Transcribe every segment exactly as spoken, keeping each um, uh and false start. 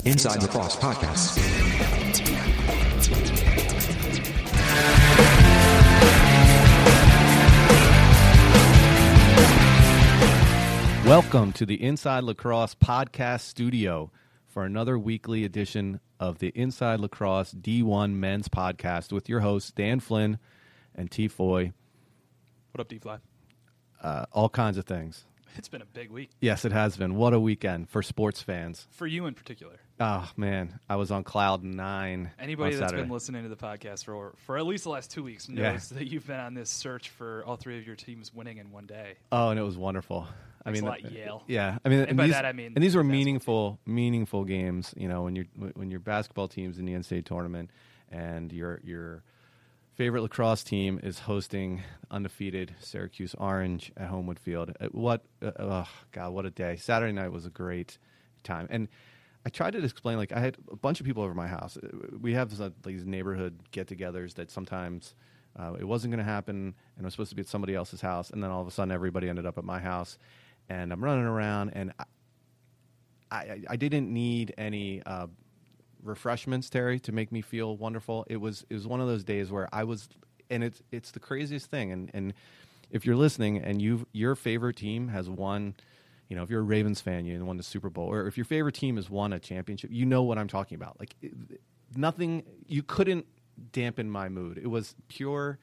Inside Lacrosse Podcast. Welcome to the Inside Lacrosse Podcast studio for another weekly edition of the Inside Lacrosse D one Men's Podcast with your hosts, Dan Flynn and T. Foy. What up, D-Fly? Uh, all kinds of things. It's been a big week. Yes, it has been. What a weekend for sports fans. For you in particular. Oh, man. I was on cloud nine. Anybody on that's Saturday. been listening to the podcast for for at least the last two weeks knows Yeah. that you've been on this search for all three of your teams winning in one day. Oh, and it was wonderful. I Thanks mean, a lot, uh, Yale. Yeah, I mean, And and by these, that I mean and these were basketball meaningful, meaningful games. You know, when you're when your basketball team's in the N C double A tournament, and your your favorite lacrosse team is hosting undefeated Syracuse Orange at Homewood Field. Uh, What, uh, oh God, what a day! Saturday night was a great time, and I tried to explain. Like, I had a bunch of people over my house. We have uh, these neighborhood get-togethers that sometimes. Uh, it wasn't going to happen, and it was supposed to be at somebody else's house, and then all of a sudden everybody ended up at my house, and I'm running around, and I, I, I didn't need any uh, refreshments, Terry, to make me feel wonderful. It was it was one of those days where I was, and it's it's the craziest thing, and, and if you're listening and you your favorite team has won, you know, if you're a Ravens fan, you won the Super Bowl, or if your favorite team has won a championship, you know what I'm talking about. Like it, nothing, you couldn't dampen my mood. It was pure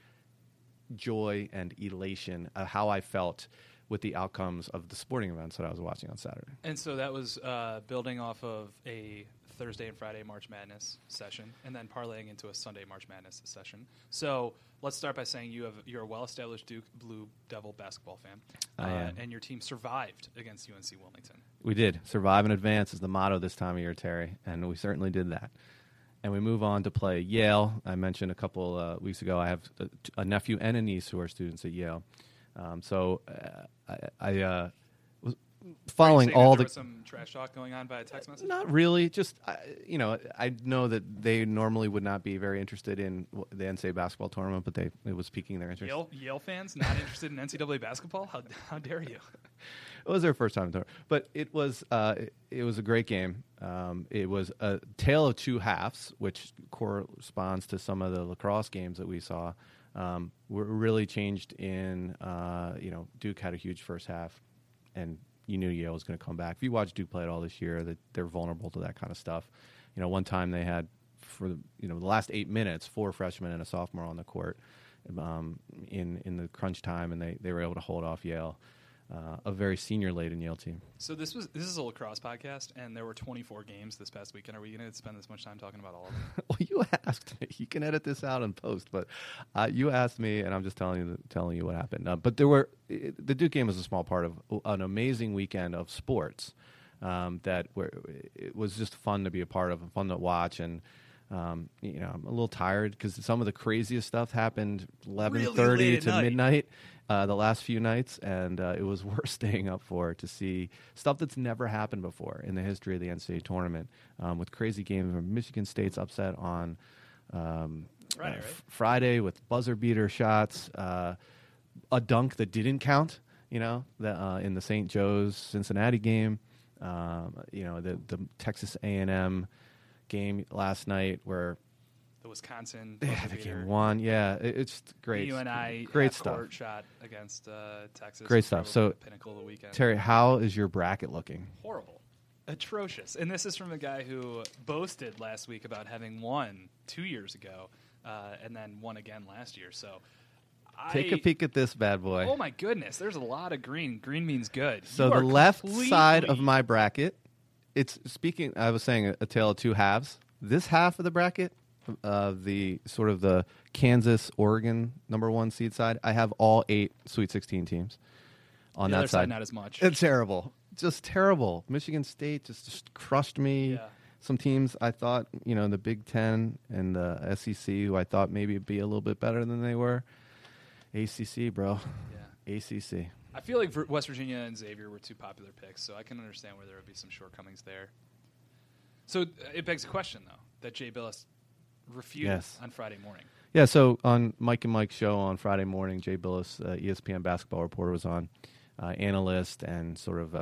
joy and elation of how I felt with the outcomes of the sporting events that I was watching on Saturday. And so that was uh, building off of a Thursday and Friday March Madness session, and then parlaying into a Sunday March Madness session. So let's start by saying you have you're a well-established Duke Blue Devil basketball fan, I uh, am. and your team survived against U N C Wilmington. We did. Survive and advance is the motto this time of year, Terry, and we certainly did that. And we move on to play Yale. I mentioned a couple uh, weeks ago I have a, a nephew and a niece who are students at Yale. Um, so uh, I, I uh, was following Are you saying all that there the... was some trash talk going on by a text message? Not really. Just, I, you know, I know that they normally would not be very interested in the N C double A basketball tournament, but they it was piquing their interest. Yale, Yale fans not interested in N C double A basketball? How, how dare you? It was their first time, tour. But it was uh, it, it was a great game. Um, it was a tale of two halves, which corresponds to some of the lacrosse games that we saw. Um, were really changed in, uh, you know, Duke had a huge first half, and you knew Yale was going to come back. If you watch Duke play it all this year, that they're vulnerable to that kind of stuff. You know, one time they had, for the, you know, the last eight minutes, four freshmen and a sophomore on the court um, in, in the crunch time, and they, they were able to hold off Yale. Uh, a very senior-laden Yale team. So this was this is a lacrosse podcast, and there were twenty-four games this past weekend. Are we going to spend this much time talking about all of them? Well, you asked me. You can edit this out and post, but uh, you asked me, and I'm just telling you telling you what happened. Uh, but there were it, the Duke game was a small part of an amazing weekend of sports um, that were it was just fun to be a part of, and fun to watch, and. Um, you know, I'm a little tired because some of the craziest stuff happened eleven thirty Really late at to night. midnight uh, the last few nights, and uh, it was worth staying up for to see stuff that's never happened before in the history of the N C double A tournament, um, with crazy games. Michigan State's upset on um, Friday, uh, right? f- Friday with buzzer beater shots, uh, a dunk that didn't count. You know, the, uh, in the Saint Joe's Cincinnati game, um, you know, the the Texas A and M game last night where The Wisconsin yeah, buzzer the beater, game won. Yeah, it, it's great. The U N I great stuff. half-court shot against uh, Texas. Great was stuff. probably So, the pinnacle of the weekend. Terry, how is your bracket looking? Horrible, atrocious, and this is from a guy who boasted last week about having won two years ago, uh, and then won again last year. So. Take I, a peek at this bad boy. Oh my goodness! There's a lot of green. Green means good. So You the are left completely- side of my bracket, it's speaking. I was saying a, a tale of two halves. This half of the bracket, uh, the sort of the Kansas, Oregon number one seed side, I have all eight Sweet sixteen teams on the that other side, side. not as much. It's terrible, just terrible. Michigan State just, just crushed me. Yeah. Some teams I thought, you know, the Big Ten and the S E C, who I thought maybe would be a little bit better than they were. A C C, bro. Yeah. A C C. I feel like Vir- West Virginia and Xavier were two popular picks, so I can understand where there would be some shortcomings there. So uh, it begs a question, though, that Jay Billis refuted Yes. on Friday morning. Yeah, so on Mike and Mike's show on Friday morning, Jay Billis, uh, E S P N basketball reporter, was on, uh, analyst and sort of a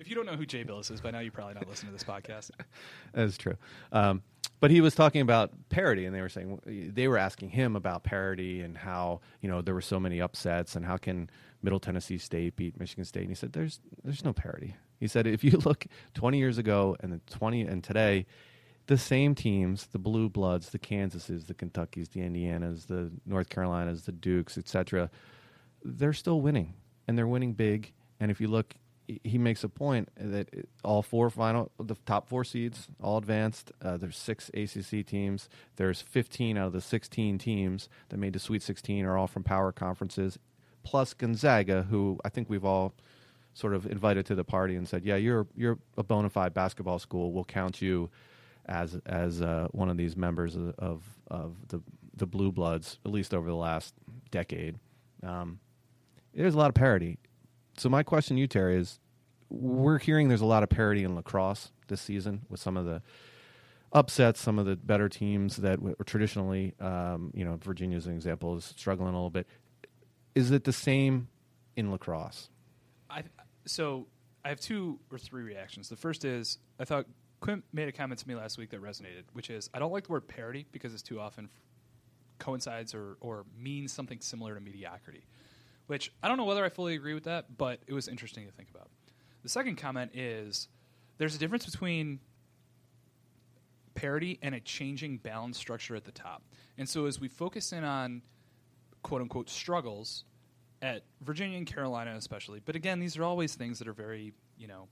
If you don't know who Jay Billis is by now, you're probably not listening to this podcast. That's true. Um, but he was talking about parity, and they were saying they were asking him about parity and how, you know, there were so many upsets and how can Middle Tennessee State beat Michigan State. And he said, "There's there's no parity." He said, "If you look twenty years ago and then twenty and today, the same teams, the Blue Bloods, the Kansases, the Kentuckys, the Indianas, the North Carolinas, the Dukes, et cetera, they're still winning, and they're winning big. And if you look." He makes a point that all four final, the top four seeds, all advanced. Uh, there's six A C C teams. There's fifteen out of the sixteen teams that made the Sweet sixteen are all from power conferences, plus Gonzaga, who I think we've all sort of invited to the party and said, "Yeah, you're you're a bona fide basketball school. We'll count you as as uh, one of these members of of, of the the Blue Bloods, at least over the last decade." Um, there's a lot of parity. So my question to you, Terry, is we're hearing there's a lot of parity in lacrosse this season with some of the upsets, some of the better teams that w- traditionally, um, you know, Virginia's an example, is struggling a little bit. Is it the same in lacrosse? I So I have two or three reactions. The first is I thought Quint made a comment to me last week that resonated, which is I don't like the word parity because it's too often f- coincides or, or means something similar to mediocrity. Which I don't know whether I fully agree with that, but it was interesting to think about. The second comment is there's a difference between parity and a changing balance structure at the top. And so as we focus in on quote-unquote struggles at Virginia and Carolina especially, but again, these are always things that are very, you know,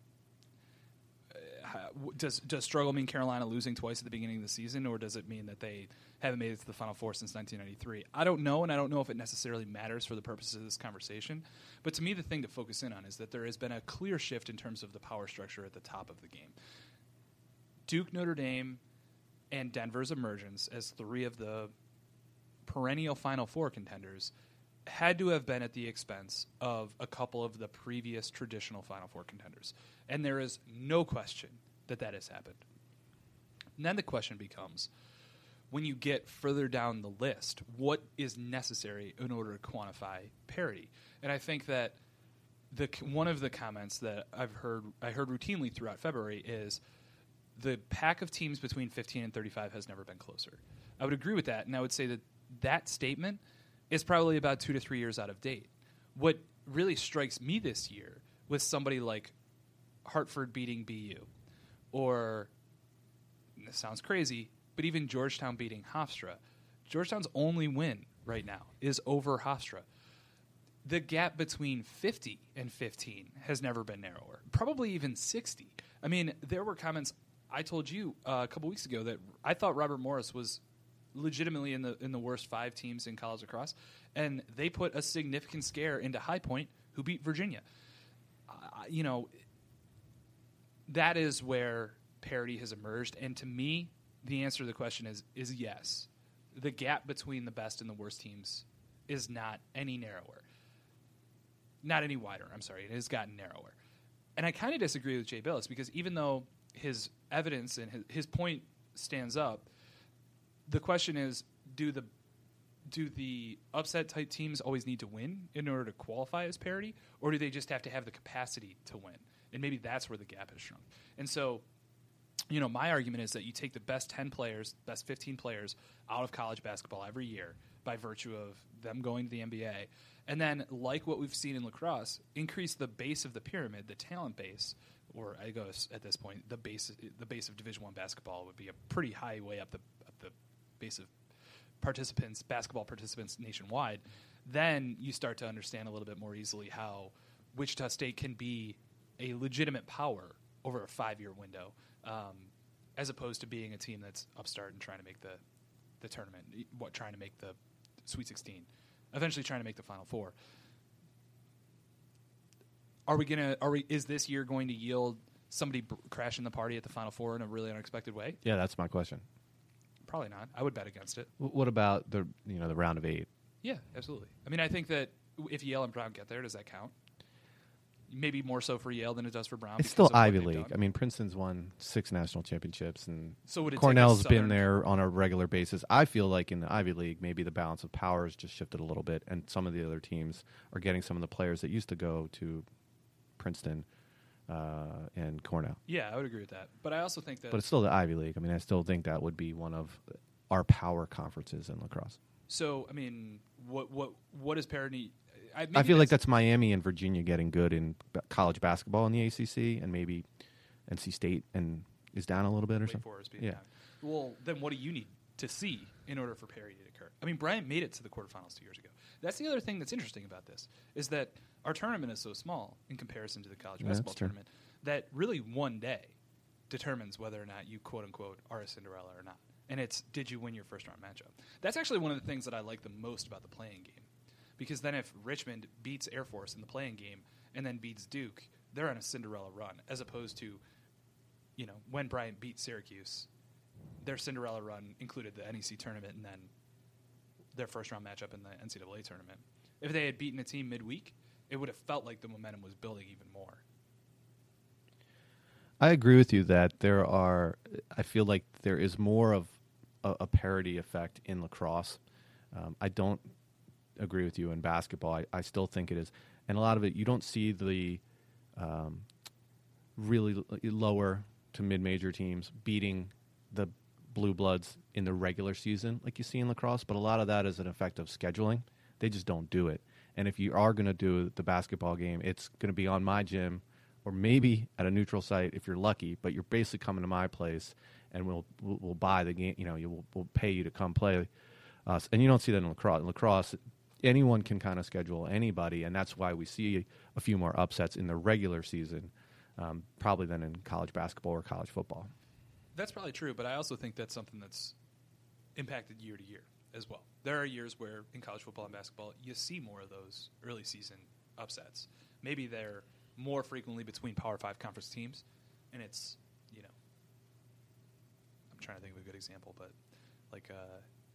uh, does does struggle mean Carolina losing twice at the beginning of the season, or does it mean that they haven't made it to the Final Four since nineteen ninety-three? I don't know, and I don't know if it necessarily matters for the purposes of this conversation. But to me, the thing to focus in on is that there has been a clear shift in terms of the power structure at the top of the game. Duke, Notre Dame, and Denver's emergence as three of the perennial Final Four contenders had to have been at the expense of a couple of the previous traditional Final Four contenders. And there is no question that that has happened. And then the question becomes, when you get further down the list, what is necessary in order to quantify parity? And I think that the one of the comments that I've heard I heard routinely throughout February is the pack of teams between fifteen and thirty-five has never been closer. I would agree with that, and I would say that that statement is probably about two to three years out of date. What really strikes me this year with somebody like Hartford beating B U, or, this sounds crazy, but even Georgetown beating Hofstra. Georgetown's only win right now is over Hofstra. The gap between fifty and fifteen has never been narrower, probably even sixty. I mean, there were comments I told you uh, a couple weeks ago that I thought Robert Morris was legitimately in the in the worst five teams in college lacrosse, and they put a significant scare into High Point, who beat Virginia. Uh, you know, that is where parity has emerged, and to me, the answer to the question is is yes. The gap between the best and the worst teams is not any narrower, not any wider. I'm sorry, it has gotten narrower, and I kind of disagree with Jay Billis because even though his evidence and his, his point stands up, the question is, do the do the upset type teams always need to win in order to qualify as parity, or do they just have to have the capacity to win? And maybe that's where the gap has shrunk. And so, you know, my argument is that you take the best ten players, best fifteen players out of college basketball every year by virtue of them going to the N B A, and then, like what we've seen in lacrosse, increase the base of the pyramid, the talent base, or I go at this point, the base the base of Division One basketball would be a pretty high way up the up the base of participants, basketball participants nationwide. Then you start to understand a little bit more easily how Wichita State can be a legitimate power over a five-year window, um, as opposed to being a team that's upstart and trying to make the the tournament, what trying to make the Sweet sixteen, eventually trying to make the Final Four. Are we gonna? Are we? Is this year going to yield somebody b- crashing the party at the Final Four in a really unexpected way? Yeah, that's my question. Probably not. I would bet against it. W- what about the you know the round of eight? Yeah, absolutely. I mean, I think that if Yale and Brown get there, does that count? Maybe more so for Yale than it does for Brown. It's still Ivy League. Done. I mean, Princeton's won six national championships, and so would it Cornell's take a been there on a regular basis. I feel like in the Ivy League, maybe the balance of power has just shifted a little bit, and some of the other teams are getting some of the players that used to go to Princeton uh, and Cornell. Yeah, I would agree with that. But I also think that... But it's still the Ivy League. I mean, I still think that would be one of our power conferences in lacrosse. So, I mean, what what what is parity? I, I feel like that's Miami and Virginia getting good in b- college basketball in the A C C, and maybe N C State and is down a little bit or Wake something. Forest being Yeah. down. Well, then what do you need to see in order for parity to occur? I mean, Bryant made it to the quarterfinals two years ago. That's the other thing that's interesting about this, is that our tournament is so small in comparison to the college Yeah, basketball that's true. tournament that really one day determines whether or not you, quote-unquote, are a Cinderella or not. And it's, did you win your first-round matchup? That's actually one of the things that I like the most about the playing game. Because then if Richmond beats Air Force in the playing game and then beats Duke, they're on a Cinderella run, as opposed to, you know, when Bryant beat Syracuse, their Cinderella run included the N E C tournament and then their first-round matchup in the N C double A tournament. If they had beaten a team midweek, it would have felt like the momentum was building even more. I agree with you that there are, I feel like there is more of a, a parity effect in lacrosse. Um, I don't agree with you in basketball. I, I still think it is. And a lot of it, you don't see the um, really l- lower to mid-major teams beating the Blue Bloods in the regular season like you see in lacrosse, but a lot of that is an effect of scheduling. They just don't do it. And if you are going to do the basketball game, it's going to be on my gym or maybe at a neutral site if you're lucky, but you're basically coming to my place and we'll we'll, we'll buy the game, you know, you will we'll pay you to come play us. And you don't see that in lacrosse. In lacrosse, anyone can kind of schedule anybody, and that's why we see a few more upsets in the regular season, um, probably than in college basketball or college football. That's probably true, but I also think that's something that's impacted year to year as well. There are years where in college football and basketball you see more of those early season upsets. Maybe they're more frequently between Power Five conference teams, and it's, you know, I'm trying to think of a good example, but like uh,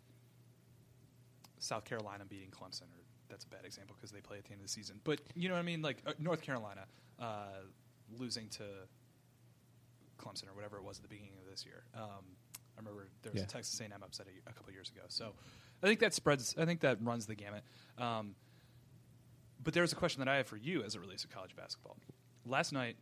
South Carolina beating Clemson, or that's a bad example because they play at the end of the season. But you know what I mean? Like uh, North Carolina uh, losing to Clemson or whatever it was at the beginning of this year. Um, I remember there was Yeah. a Texas A and M upset a, a couple years ago. So I think that spreads. I think that runs the gamut. Um, but there's a question that I have for you as it relates to college basketball. Last night,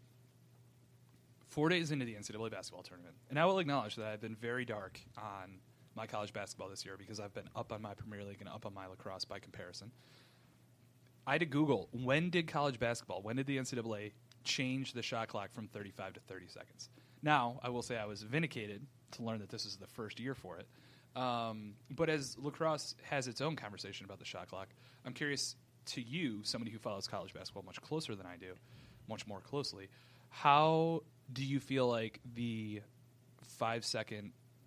four days into the N C double A basketball tournament, and I will acknowledge that I've been very dark on my college basketball this year because I've been up on my Premier League and up on my lacrosse by comparison. I had to Google, when did college basketball, when did the N C double A change the shot clock from thirty-five to thirty seconds? Now, I will say I was vindicated to learn that this is the first year for it. Um, but as lacrosse has its own conversation about the shot clock, I'm curious to you, somebody who follows college basketball much closer than I do, much more closely, how do you feel like the five-second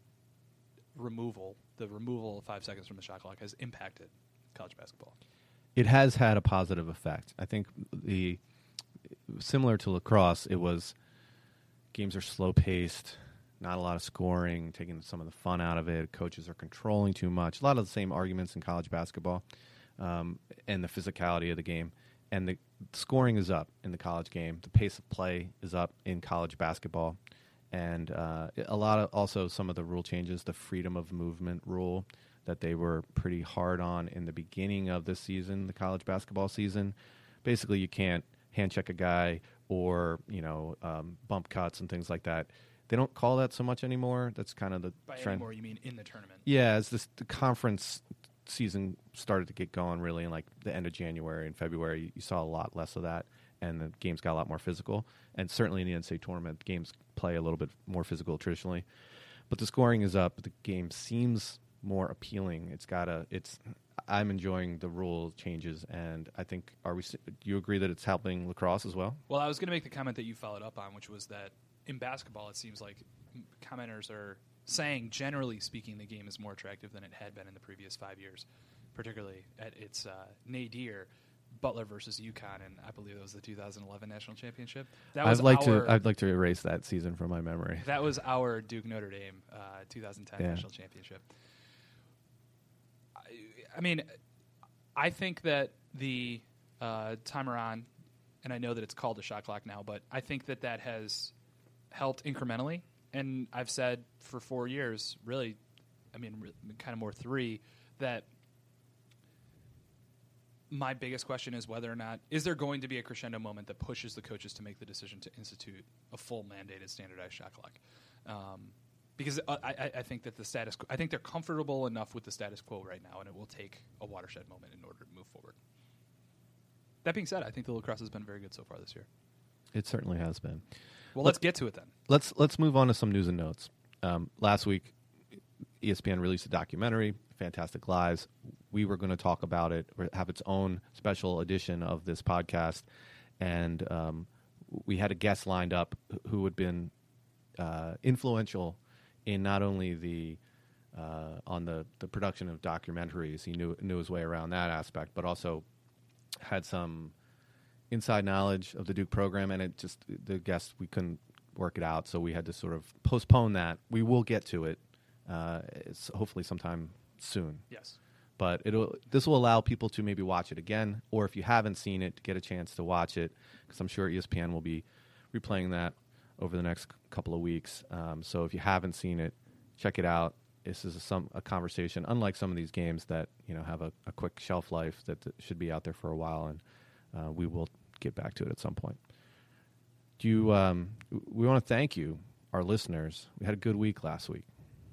removal, the removal of five seconds from the shot clock has impacted college basketball? It has had a positive effect. I think the similar to lacrosse, it was games are slow-paced, not a lot of scoring, taking some of the fun out of it. Coaches are controlling too much. A lot of the same arguments in college basketball, um, and the physicality of the game. And the scoring is up in the college game. The pace of play is up in college basketball. And uh, a lot of also some of the rule changes, the freedom of movement rule that they were pretty hard on in the beginning of this season, the college basketball season. Basically, you can't hand check a guy or, you know, um, bump cuts and things like that. They don't call that so much anymore. That's kind of the By trend. anymore, you mean in the tournament? Yeah, as this the conference season started to get going really in like the end of January and February, you, you saw a lot less of that, and the games got a lot more physical. And certainly in the N C double A tournament, games play a little bit more physical traditionally. But the scoring is up. The game seems more appealing. It's got a. It's. I'm enjoying the rule changes, and I think are we? Do you agree that it's helping lacrosse as well? Well, I was going to make the comment that you followed up on, which was that in basketball, it seems like commenters are saying, generally speaking, the game is more attractive than it had been in the previous five years, particularly at its uh, nadir, Butler versus UConn, and I believe it was the two thousand eleven national championship. That was I'd like our, to. I'd like to erase that season from my memory. That was our Duke Notre Dame uh, two thousand ten Yeah. national championship. I, I mean, I think that the uh, timer on, and I know that it's called a shot clock now, but I think that that has helped incrementally. And I've said for four years, really, I mean, re- kind of more three, that my biggest question is whether or not is there going to be a crescendo moment that pushes the coaches to make the decision to institute a full mandated standardized shot clock. Um, because I, I, I think that the status, I think they're comfortable enough with the status quo right now, and it will take a watershed moment in order to move forward. That being said, I think the lacrosse has been very good so far this year. It certainly has been. Well, let's get to it then. Let's let's move on to some news and notes. Um, last week, E S P N released a documentary, Fantastic Lives. We were going to talk about it, or have its own special edition of this podcast, and um, we had a guest lined up who had been uh, influential in not only the uh, on the, the production of documentaries. He knew knew his way around that aspect, but also had some inside knowledge of the Duke program, and it just the guest we couldn't work it out, so we had to sort of postpone that. We will get to it, uh, it's hopefully sometime soon. Yes, but it'll this will allow people to maybe watch it again, or if you haven't seen it, to get a chance to watch it, because I'm sure E S P N will be replaying that over the next couple of weeks. Um, so if you haven't seen it, check it out. This is a, some a conversation, unlike some of these games that you know have a, a quick shelf life that, that should be out there for a while, and uh, we will get back to it at some point. Do you? Um, we want to thank you, our listeners. We had a good week last week.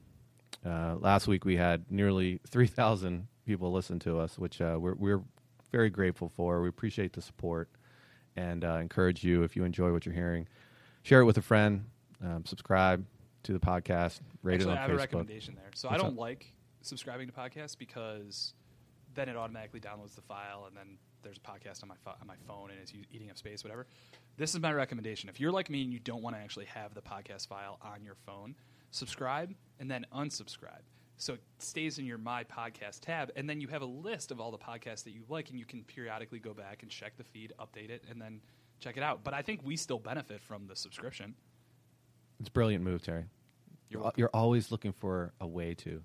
Uh, last week we had nearly three thousand people listen to us, which uh, we're, we're very grateful for. We appreciate the support, and uh, encourage you, if you enjoy what you're hearing, share it with a friend, um, subscribe to the podcast, rate Actually, it on I have Facebook. a recommendation there. So What's I don't up? like subscribing to podcasts because then it automatically downloads the file, and then there's a podcast on my pho- on my phone, and it's u- eating up space, whatever. This is my recommendation. If you're like me and you don't want to actually have the podcast file on your phone, subscribe and then unsubscribe. So it stays in your My Podcast tab, and then you have a list of all the podcasts that you like, and you can periodically go back and check the feed, update it, and then check it out. But I think we still benefit from the subscription. It's a brilliant move, Terry. You're You're, welcome. you're always looking for a way to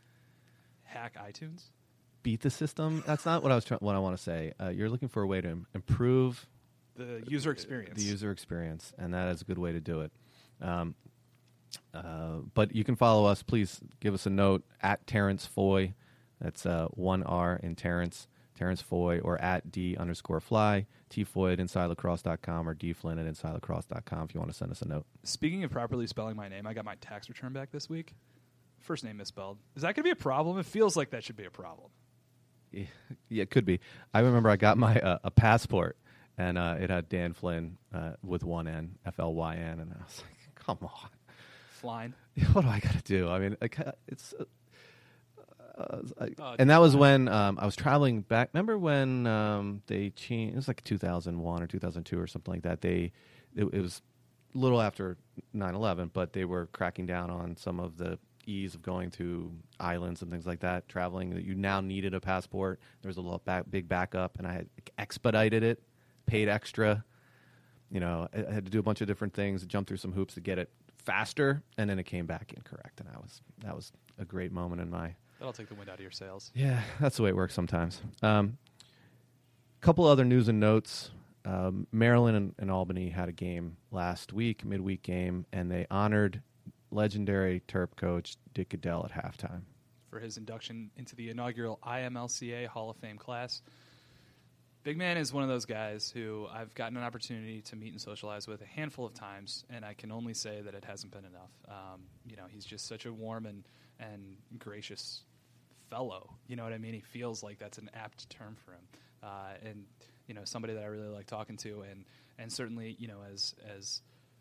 Hack iTunes. beat the system. That's not what I was trying. What I want to say. Uh, you're looking for a way to im- improve The user experience. the user experience, and that is a good way to do it. Um, uh, but you can follow us. Please give us a note at Terrence Foy. That's uh, one R in Terrence, Terrence Foy, or at D underscore Fly, T Foy at inside lacrosse dot com, or D Flynn at inside lacrosse dot com if you want to send us a note. Speaking of properly spelling my name, I got my tax return back this week. First name misspelled. Is that going to be a problem? It feels like that should be a problem. Yeah, yeah, it could be. I remember I got my uh, a passport, and uh, it had Dan Flynn uh, with one N, F L Y N, and I was like, come on. Flying. What do I got to do? I mean, I ca- it's, uh, uh, I, Oh, and that was when um, I was traveling back. Remember when um, they changed? It was like two thousand one or two thousand two or something like that. They, it, it was a little after nine eleven, but they were cracking down on some of the ease of going to islands and things like that. Traveling, that you now needed a passport. There was a little back, big backup, and I had expedited it, paid extra. You know, I, I had to do a bunch of different things, jump through some hoops to get it faster, and then it came back incorrect, and I was that was a great moment in my That'll take the wind out of your sails. yeah that's the way it works sometimes. Um couple other news and notes. um, Maryland and, and Albany had a game last week, midweek game, and they honored legendary Terp coach Dick Goodell at halftime For his induction into the inaugural I M L C A Hall of Fame class. Big Man is one of those guys who I've gotten an opportunity to meet and socialize with a handful of times, and I can only say that it hasn't been enough. Um, you know, he's just such a warm and, and gracious fellow. You know what I mean? He feels like that's an apt term for him. Uh, and, you know, somebody that I really like talking to, and, and certainly, you know, as as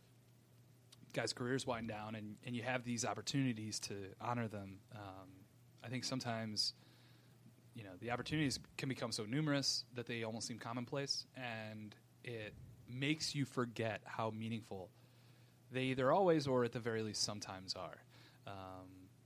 guys' careers wind down and, and you have these opportunities to honor them, um, I think sometimes – you know, the opportunities can become so numerous that they almost seem commonplace, and it makes you forget how meaningful they either always or at the very least sometimes are. Um,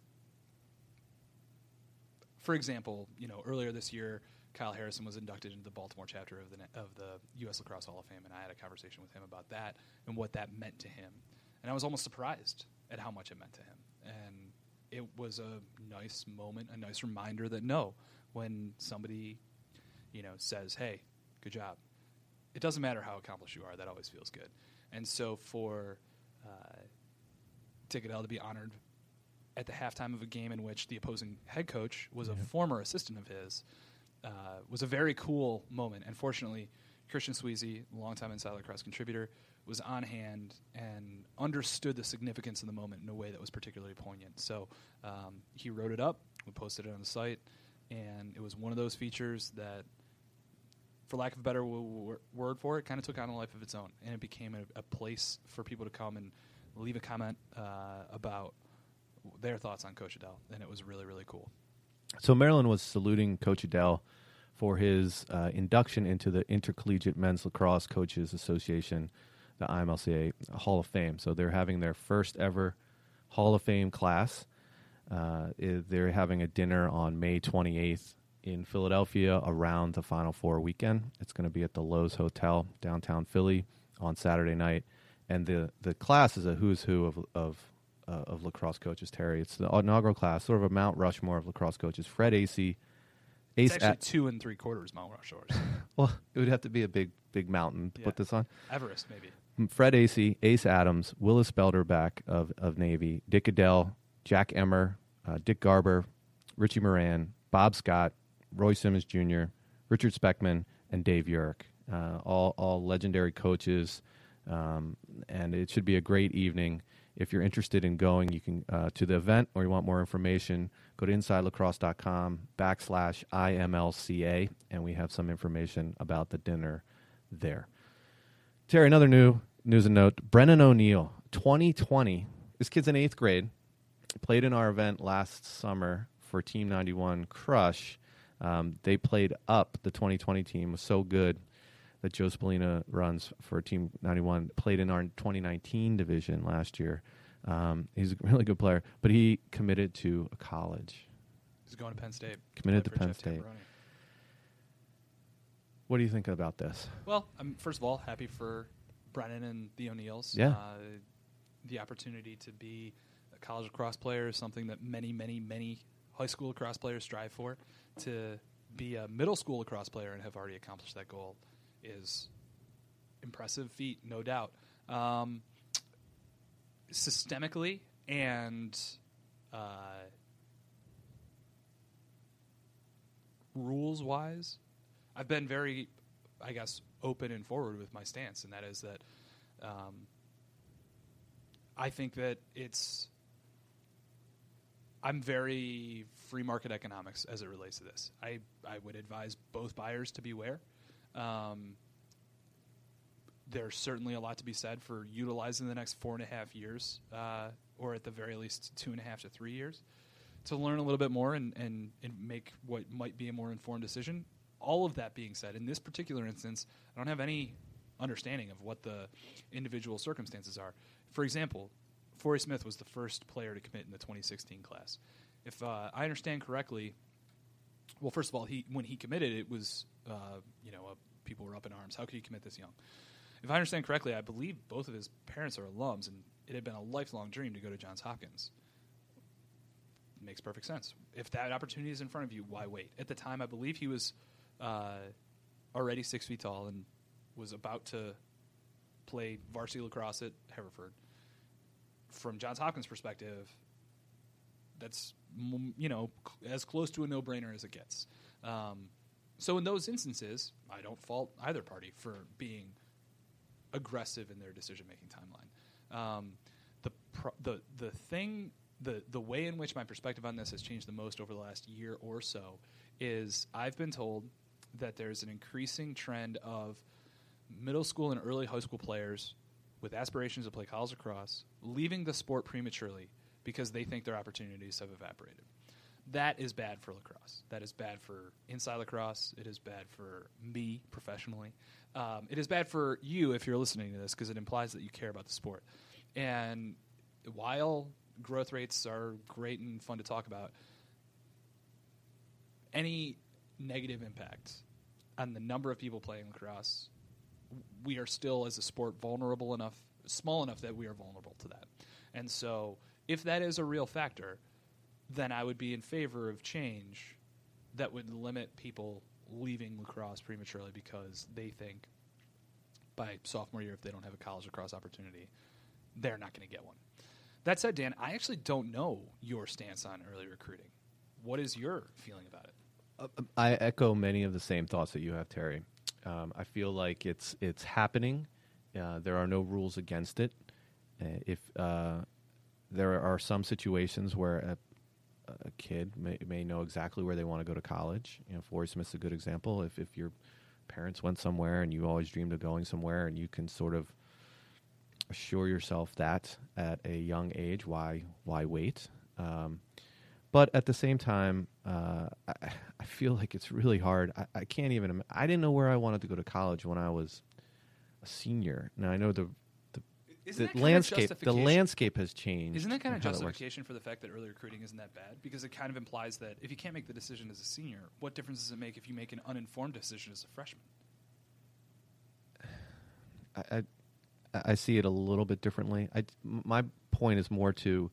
for example, you know, earlier this year, Kyle Harrison was inducted into the Baltimore chapter of the of the U S Lacrosse Hall of Fame, and I had a conversation with him about that and what that meant to him. And I was almost surprised at how much it meant to him. And it was a nice moment, a nice reminder that no, when somebody, you know, says, hey, good job, it doesn't matter how accomplished you are, that always feels good. And so for uh, Dick Goodell to be honored at the halftime of a game in which the opposing head coach was Yeah. a former assistant of his, uh, was a very cool moment. And fortunately, Christian Sweezy, longtime Inside Lacrosse contributor, was on hand and understood the significance of the moment in a way that was particularly poignant. So um, he wrote it up, we posted it on the site, and it was one of those features that, for lack of a better w- w- word for it, kind of took on a life of its own, and it became a, a place for people to come and leave a comment uh, about their thoughts on Coach Adele, and it was really, really cool. So Maryland was saluting Coach Adele for his uh, induction into the Intercollegiate Men's Lacrosse Coaches Association, the I M L C A Hall of Fame. So they're having their first ever Hall of Fame class. Uh, they're having a dinner on May twenty-eighth in Philadelphia around the Final Four weekend. It's going to be at the Lowe's Hotel, downtown Philly, on Saturday night. And the, the class is a who's who of of, uh, of lacrosse coaches, Terry. It's the inaugural class, sort of a Mount Rushmore of lacrosse coaches. Fred Acey. It's actually at, two and three quarters Mount Rushmore. Well, it would have to be a big, big mountain to yeah. put this on. Everest, maybe. Fred Acey, Ace Adams, Willis Belderback of, of Navy, Dick Adele, Jack Emmer, uh, Dick Garber, Richie Moran, Bob Scott, Roy Simmons Junior, Richard Speckman, and Dave Urich. Uh, all, all legendary coaches, um, and it should be a great evening. If you're interested in going, you can uh, to the event, or you want more information, go to InsideLacrosse.com backslash IMLCA, and we have some information about the dinner there. Terry, another new news and note. Brennan O'Neill, twenty twenty. This kid's in eighth grade. Played in our event last summer for Team ninety-one Crush. Um, they played up the twenty twenty team. It was so good that Joe Spallina runs for Team ninety-one. Played in our twenty nineteen division last year. Um, he's a really good player, but he committed to a college. He's going to Penn State. Committed to Penn State. Tamburoni. What do you think about this? Well, I'm first of all happy for Brennan and the O'Neills. Yeah. Uh, the opportunity to be a college lacrosse player is something that many, many, many high school lacrosse players strive for. To be a middle school lacrosse player and have already accomplished that goal is impressive feat, no doubt. Um, systemically and uh, rules-wise, I've been very, I guess, open and forward with my stance, and that is that um, I think that it's I'm very free market economics as it relates to this. I, I would advise both buyers to beware. Um, there's certainly a lot to be said for utilizing the next four and a half years, uh, or at the very least two and a half to three years, to learn a little bit more and, and, and make what might be a more informed decision. All of that being said, in this particular instance, I don't have any understanding of what the individual circumstances are. For example, Forey Smith was the first player to commit in the twenty sixteen class. If uh, I understand correctly, well, first of all, he when he committed, it was, uh, you know, uh, people were up in arms. How could he commit this young? If I understand correctly, I believe both of his parents are alums, and it had been a lifelong dream to go to Johns Hopkins. It makes perfect sense. If that opportunity is in front of you, why wait? At the time, I believe he was uh, already six feet tall and was about to play varsity lacrosse at Hereford. From Johns Hopkins' perspective, that's, you know, as close to a no-brainer as it gets. Um, so in those instances, I don't fault either party for being aggressive in their decision-making timeline. Um, the pro- the the thing, the the way in which my perspective on this has changed the most over the last year or so is I've been told that there's an increasing trend of middle school and early high school players with aspirations to play college lacrosse leaving the sport prematurely because they think their opportunities have evaporated. That is bad for lacrosse. That is bad for inside lacrosse. It is bad for me professionally. Um, it is bad for you if you're listening to this because it implies that you care about the sport. And while growth rates are great and fun to talk about, any negative impact on the number of people playing lacrosse, we are still, as a sport, vulnerable enough, small enough that we are vulnerable to that. And so if that is a real factor, then I would be in favor of change that would limit people leaving lacrosse prematurely because they think by sophomore year, if they don't have a college lacrosse opportunity, they're not going to get one. That said, Dan, I actually don't know your stance on early recruiting. What is your feeling about it? I echo many of the same thoughts that you have, Terry. Um, I feel like it's it's happening. Uh, there are no rules against it. Uh, if uh, there are some situations where a, a kid may, may know exactly where they want to go to college. You know, Forrest Smith's a good example. If if your parents went somewhere and you always dreamed of going somewhere, and you can sort of assure yourself that at a young age, why why wait? Um, But at the same time, uh, I, I feel like it's really hard. I, I can't even. Im- I didn't know where I wanted to go to college when I was a senior. Now I know the the, Isn't the that landscape. The justification- landscape has changed. Isn't that kind of in how that works. justification for the fact that early recruiting isn't that bad? Because it kind of implies that if you can't make the decision as a senior, what difference does it make if you make an uninformed decision as a freshman? I, I I see it a little bit differently. I my point is more to.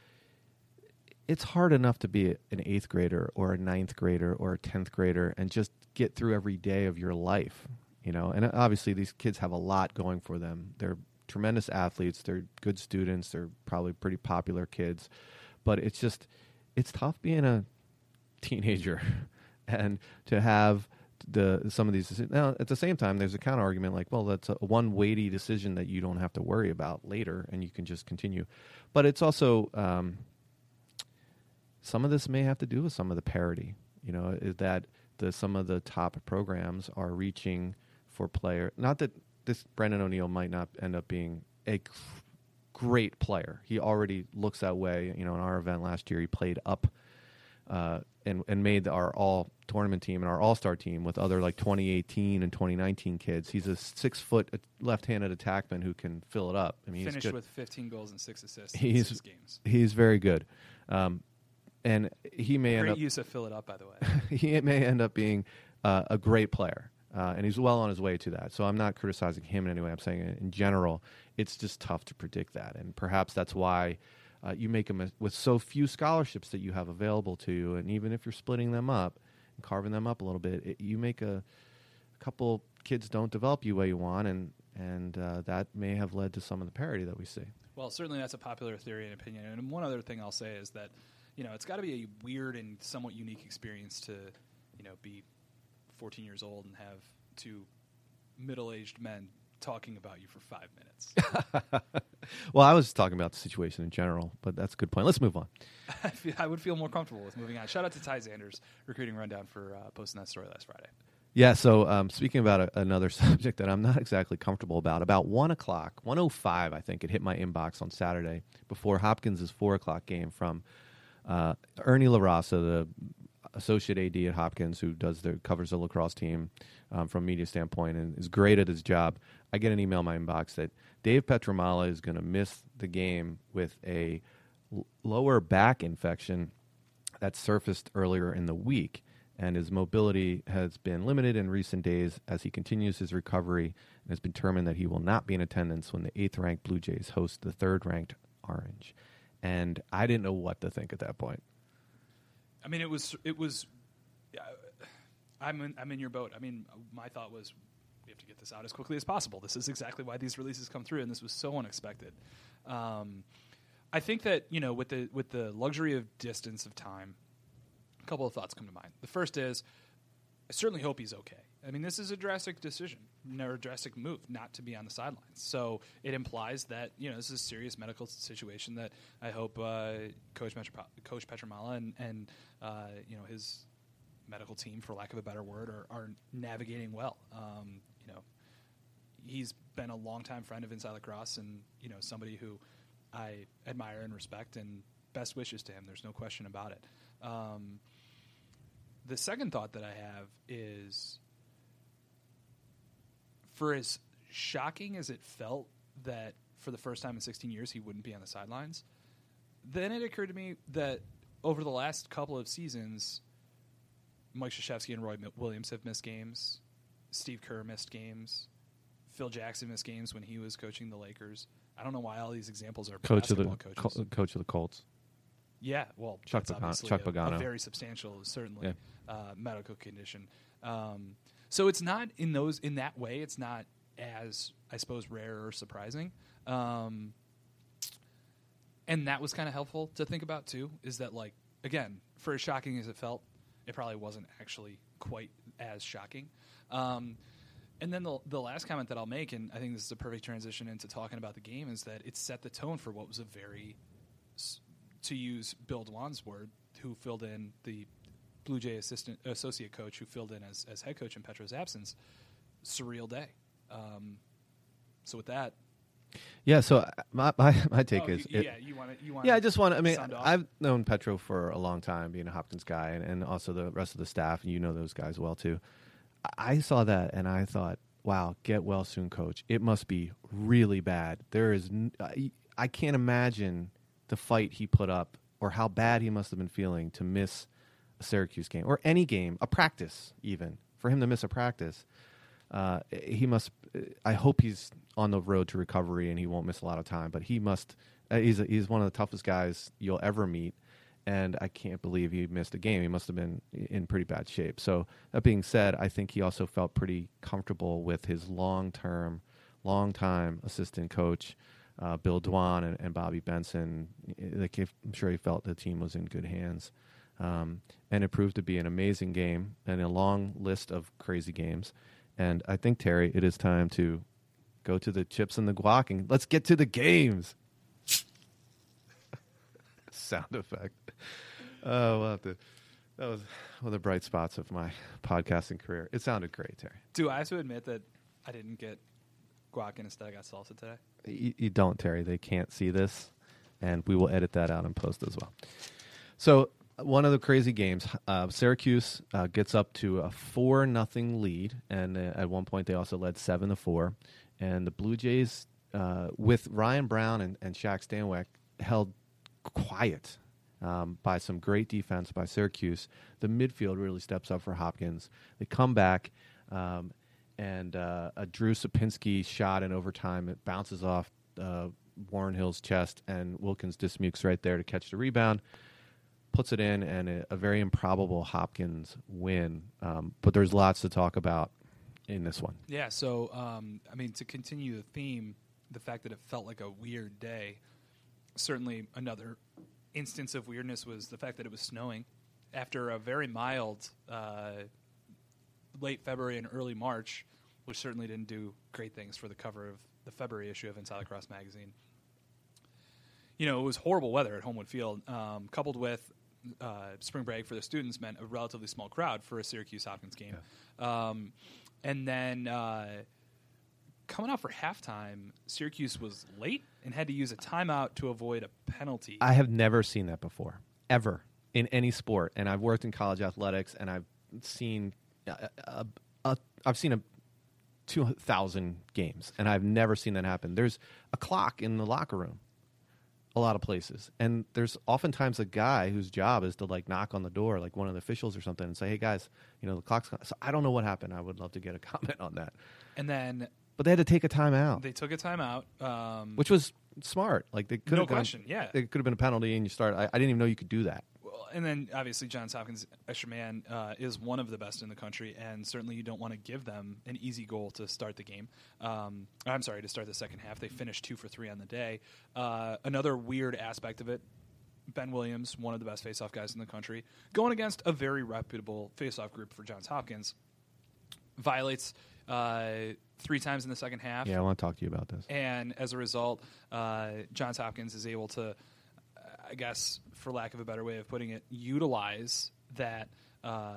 It's hard enough to be an eighth grader or a ninth grader or a tenth grader and just get through every day of your life, you know. And obviously, these kids have a lot going for them. They're tremendous athletes. They're good students. They're probably pretty popular kids. But it's just, it's tough being a teenager and to have the some of these. Now, at the same time, there's a counter argument like, well, that's a one weighty decision that you don't have to worry about later, and you can just continue. But it's also. Um, Some of this may have to do with some of the parity, you know, is that the some of the top programs are reaching for player. Not that this Brendan O'Neill might not end up being a g- great player. He already looks that way. You know, in our event last year, he played up uh, and and made our all tournament team and our all star team with other like twenty eighteen and twenty nineteen kids. He's a six foot left-handed attackman who can fill it up. I mean, Finished he's good. with fifteen goals and six assists He's in six games. He's very good. Um, And he may end Great up use of fill it up, by the way. he may end up being uh, a great player, uh, and he's well on his way to that. So I'm not criticizing him in any way. I'm saying in general, it's just tough to predict that, and perhaps that's why uh, you make them a, with so few scholarships that you have available to you, and even if you're splitting them up and carving them up a little bit, it, you make a, a couple kids don't develop you the way you want, and and uh, that may have led to some of the parity that we see. Well, certainly that's a popular theory and opinion. And one other thing I'll say is that, you know, it's got to be a weird and somewhat unique experience to, you know, be fourteen years old and have two middle-aged men talking about you for five minutes. Well, I was talking about the situation in general, but that's a good point. Let's move on. I, feel, I would feel more comfortable with moving on. Shout out to Ty Zanders, recruiting rundown, for uh, posting that story last Friday. Yeah, so um, speaking about a, another subject that I'm not exactly comfortable about, about one o'clock, one oh five, I think, it hit my inbox on Saturday before Hopkins' four o'clock game from uh, Ernie LaRasa, the associate A D at Hopkins, who does the covers the lacrosse team um, from a media standpoint and is great at his job. I get an email in my inbox that Dave Petramala is going to miss the game with a l- lower back infection that surfaced earlier in the week, and his mobility has been limited in recent days as he continues his recovery, and has been determined that he will not be in attendance when the eighth-ranked Blue Jays host the third-ranked Orange. And I didn't know what to think at that point. I mean, it was it was. Uh, I'm in, I'm in your boat. I mean, my thought was we have to get this out as quickly as possible. This is exactly why these releases come through, and this was so unexpected. Um, I think that, you know, with the with the luxury of distance of time, a couple of thoughts come to mind. The first is, I certainly hope he's okay. I mean, this is a drastic decision, or a drastic move, not to be on the sidelines. So it implies that, you know, this is a serious medical situation that I hope uh, Coach Metro- Coach Petramala and, and uh, you know, his medical team, for lack of a better word, are, are navigating well. Um, you know, he's been a longtime friend of Inside Lacrosse, and, you know, somebody who I admire and respect, and best wishes to him. There's no question about it. Um, the second thought that I have is, for as shocking as it felt that for the first time in sixteen years he wouldn't be on the sidelines, then it occurred to me that over the last couple of seasons, Mike Krzyzewski and Roy Williams have missed games. Steve Kerr missed games. Phil Jackson missed games when he was coaching the Lakers. I don't know why all these examples are Coach of the basketball coaches. co- coach of the Colts. Yeah, well, Chuck that's Pagano- obviously Chuck a, Pagano. a very substantial, certainly, Yeah. uh, medical condition. Um, so it's not in those in that way. It's not as, I suppose, rare or surprising. Um, and that was kind of helpful to think about too. Is that, like, again, for as shocking as it felt, it probably wasn't actually quite as shocking. Um, and then the, the last comment that I'll make, and I think this is a perfect transition into talking about the game, is that it set the tone for what was a very, to use Bill Dwan's word, who filled in the Blue Jay assistant associate coach who filled in as, as head coach in Petro's absence, surreal day. Um, so with that, yeah. So my my, my take oh, is, you, it, yeah, you want to, you want. yeah. I just want. I mean, sound off? I've known Petro for a long time, being a Hopkins guy, and, and also the rest of the staff, and you know those guys well too. I saw that and I thought, wow, get well soon, coach. It must be really bad. There is, n- I, I can't imagine the fight he put up or how bad he must have been feeling to miss a Syracuse game or any game, a practice even. For him to miss a practice, uh, he must, I hope he's on the road to recovery and he won't miss a lot of time, but he must, uh, he's, a, he's one of the toughest guys you'll ever meet. And I can't believe he missed a game. He must have been in pretty bad shape. So that being said, I think he also felt pretty comfortable with his long-term, long-time assistant coach, uh, Bill Dwan and, and Bobby Benson. Like if, I'm sure he felt the team was in good hands. Um, and it proved to be an amazing game and a long list of crazy games. And I think, Terry, it is time to go to the chips and the guac and let's get to the games. Sound effect. Oh, we'll have to, that was one of the bright spots of my podcasting career. It sounded great, Terry. Do I have to admit that I didn't get guac and instead I got salsa today? You, you don't, Terry. They can't see this, and we will edit that out and post as well. So one of the crazy games, uh, Syracuse uh, gets up to a four nothing lead, and uh, at one point they also led seven to four. And the Blue Jays, uh, with Ryan Brown and, and Shaq Stanwyck, held quiet um, by some great defense by Syracuse. The midfield really steps up for Hopkins. They come back, um, and uh, a Drew Sapinski shot in overtime. It bounces off uh, Warren Hill's chest, and Wilkins Dismukes right there to catch the rebound, puts it in, and a, a very improbable Hopkins win. Um, but there's lots to talk about in this one. Yeah, so, um, I mean, to continue the theme, the fact that it felt like a weird day, certainly another instance of weirdness was the fact that it was snowing after a very mild uh, late February and early March, which certainly didn't do great things for the cover of the February issue of Inside Lacrosse magazine. You know, it was horrible weather at Homewood Field, um, coupled with uh, spring break for the students meant a relatively small crowd for a Syracuse-Hopkins game. Yeah. Um, and then uh, coming out for halftime, Syracuse was late and had to use a timeout to avoid a penalty. I have never seen that before, ever, in any sport. And I've worked in college athletics, and I've seen a, a, a, I've seen a two thousand games, and I've never seen that happen. There's a clock in the locker room, a lot of places, and there's oftentimes a guy whose job is to like knock on the door, like one of the officials or something, and say, "Hey guys, you know the clock's." Gone. So I don't know what happened. I would love to get a comment on that. And then. But they had to take a timeout. They took a timeout, um, which was smart. Like they could no have gone, question, yeah. It could have been a penalty, and you start. I, I didn't even know you could do that. Well, and then obviously Johns Hopkins extra man uh, is one of the best in the country, and certainly you don't want to give them an easy goal to start the game. Um, I'm sorry, to start the second half. They finished two for three on the day. Uh, another weird aspect of it. Ben Williams, one of the best faceoff guys in the country, going against a very reputable faceoff group for Johns Hopkins, violates. Uh, three times in the second half. Yeah, I want to talk to you about this. And as a result, uh, Johns Hopkins is able to, uh, I guess, for lack of a better way of putting it, utilize that uh,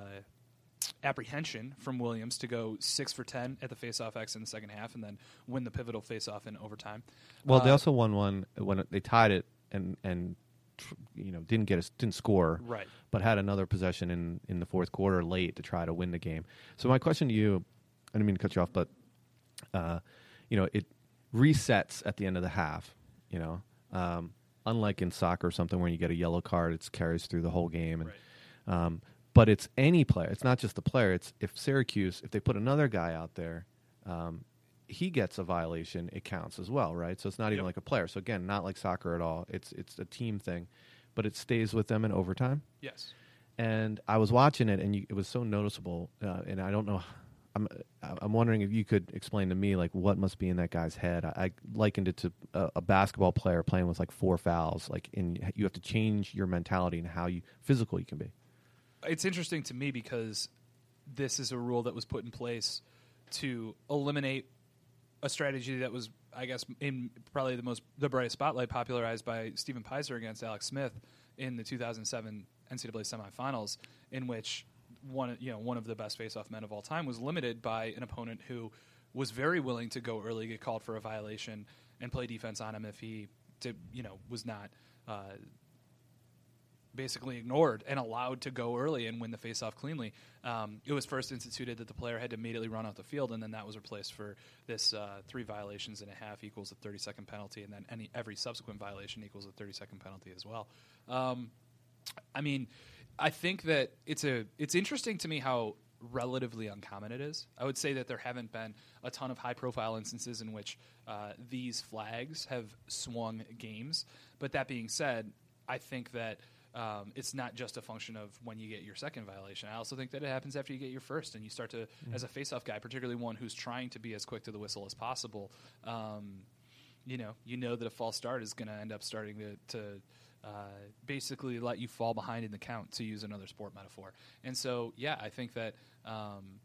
apprehension from Williams to go six for ten at the faceoff X in the second half and then win the pivotal faceoff in overtime. Well, uh, they also won one when they tied it and and you know didn't get a, didn't score, right? But had another possession in, in the fourth quarter late to try to win the game. So my question to you. I didn't mean to cut you off, but uh, you know it resets at the end of the half. You know, um, unlike in soccer or something where you get a yellow card, it carries through the whole game. And, right. um, but it's any player. It's not just the player. It's if Syracuse, if they put another guy out there, um, he gets a violation. It counts as well, right? So it's not even yep. like a player. So again, not like soccer at all. It's it's a team thing, but it stays with them in overtime. Yes. And I was watching it, and you, it was so noticeable. Uh, and I don't know. I'm I'm wondering if you could explain to me like what must be in that guy's head. I, I likened it to a, a basketball player playing with like four fouls. Like, in you have to change your mentality and how you physical you can be. it's interesting to me because this is a rule that was put in place to eliminate a strategy that was, I guess, in probably the most the brightest spotlight popularized by Stephen Peiser against Alex Smith in the two thousand seven N C double A semifinals, in which one you know one of the best face-off men of all time was limited by an opponent who was very willing to go early, get called for a violation, and play defense on him if he did, you know was not. Uh, basically ignored and allowed to go early and win the face-off cleanly. Um, it was first instituted that the player had to immediately run off the field, and then that was replaced for this uh, three violations and a half equals a thirty-second penalty, and then any every subsequent violation equals a thirty-second penalty as well. Um, I mean, I think that it's a it's interesting to me how relatively uncommon it is. I would say that there haven't been a ton of high-profile instances in which uh, these flags have swung games. But that being said, I think that Um, it's not just a function of when you get your second violation. I also think that it happens after you get your first, and you start to, mm-hmm. as a face-off guy, particularly one who's trying to be as quick to the whistle as possible. Um, you know, you know that a false start is going to end up starting to, to uh, basically let you fall behind in the count, to use another sport metaphor. And so, yeah, I think that um,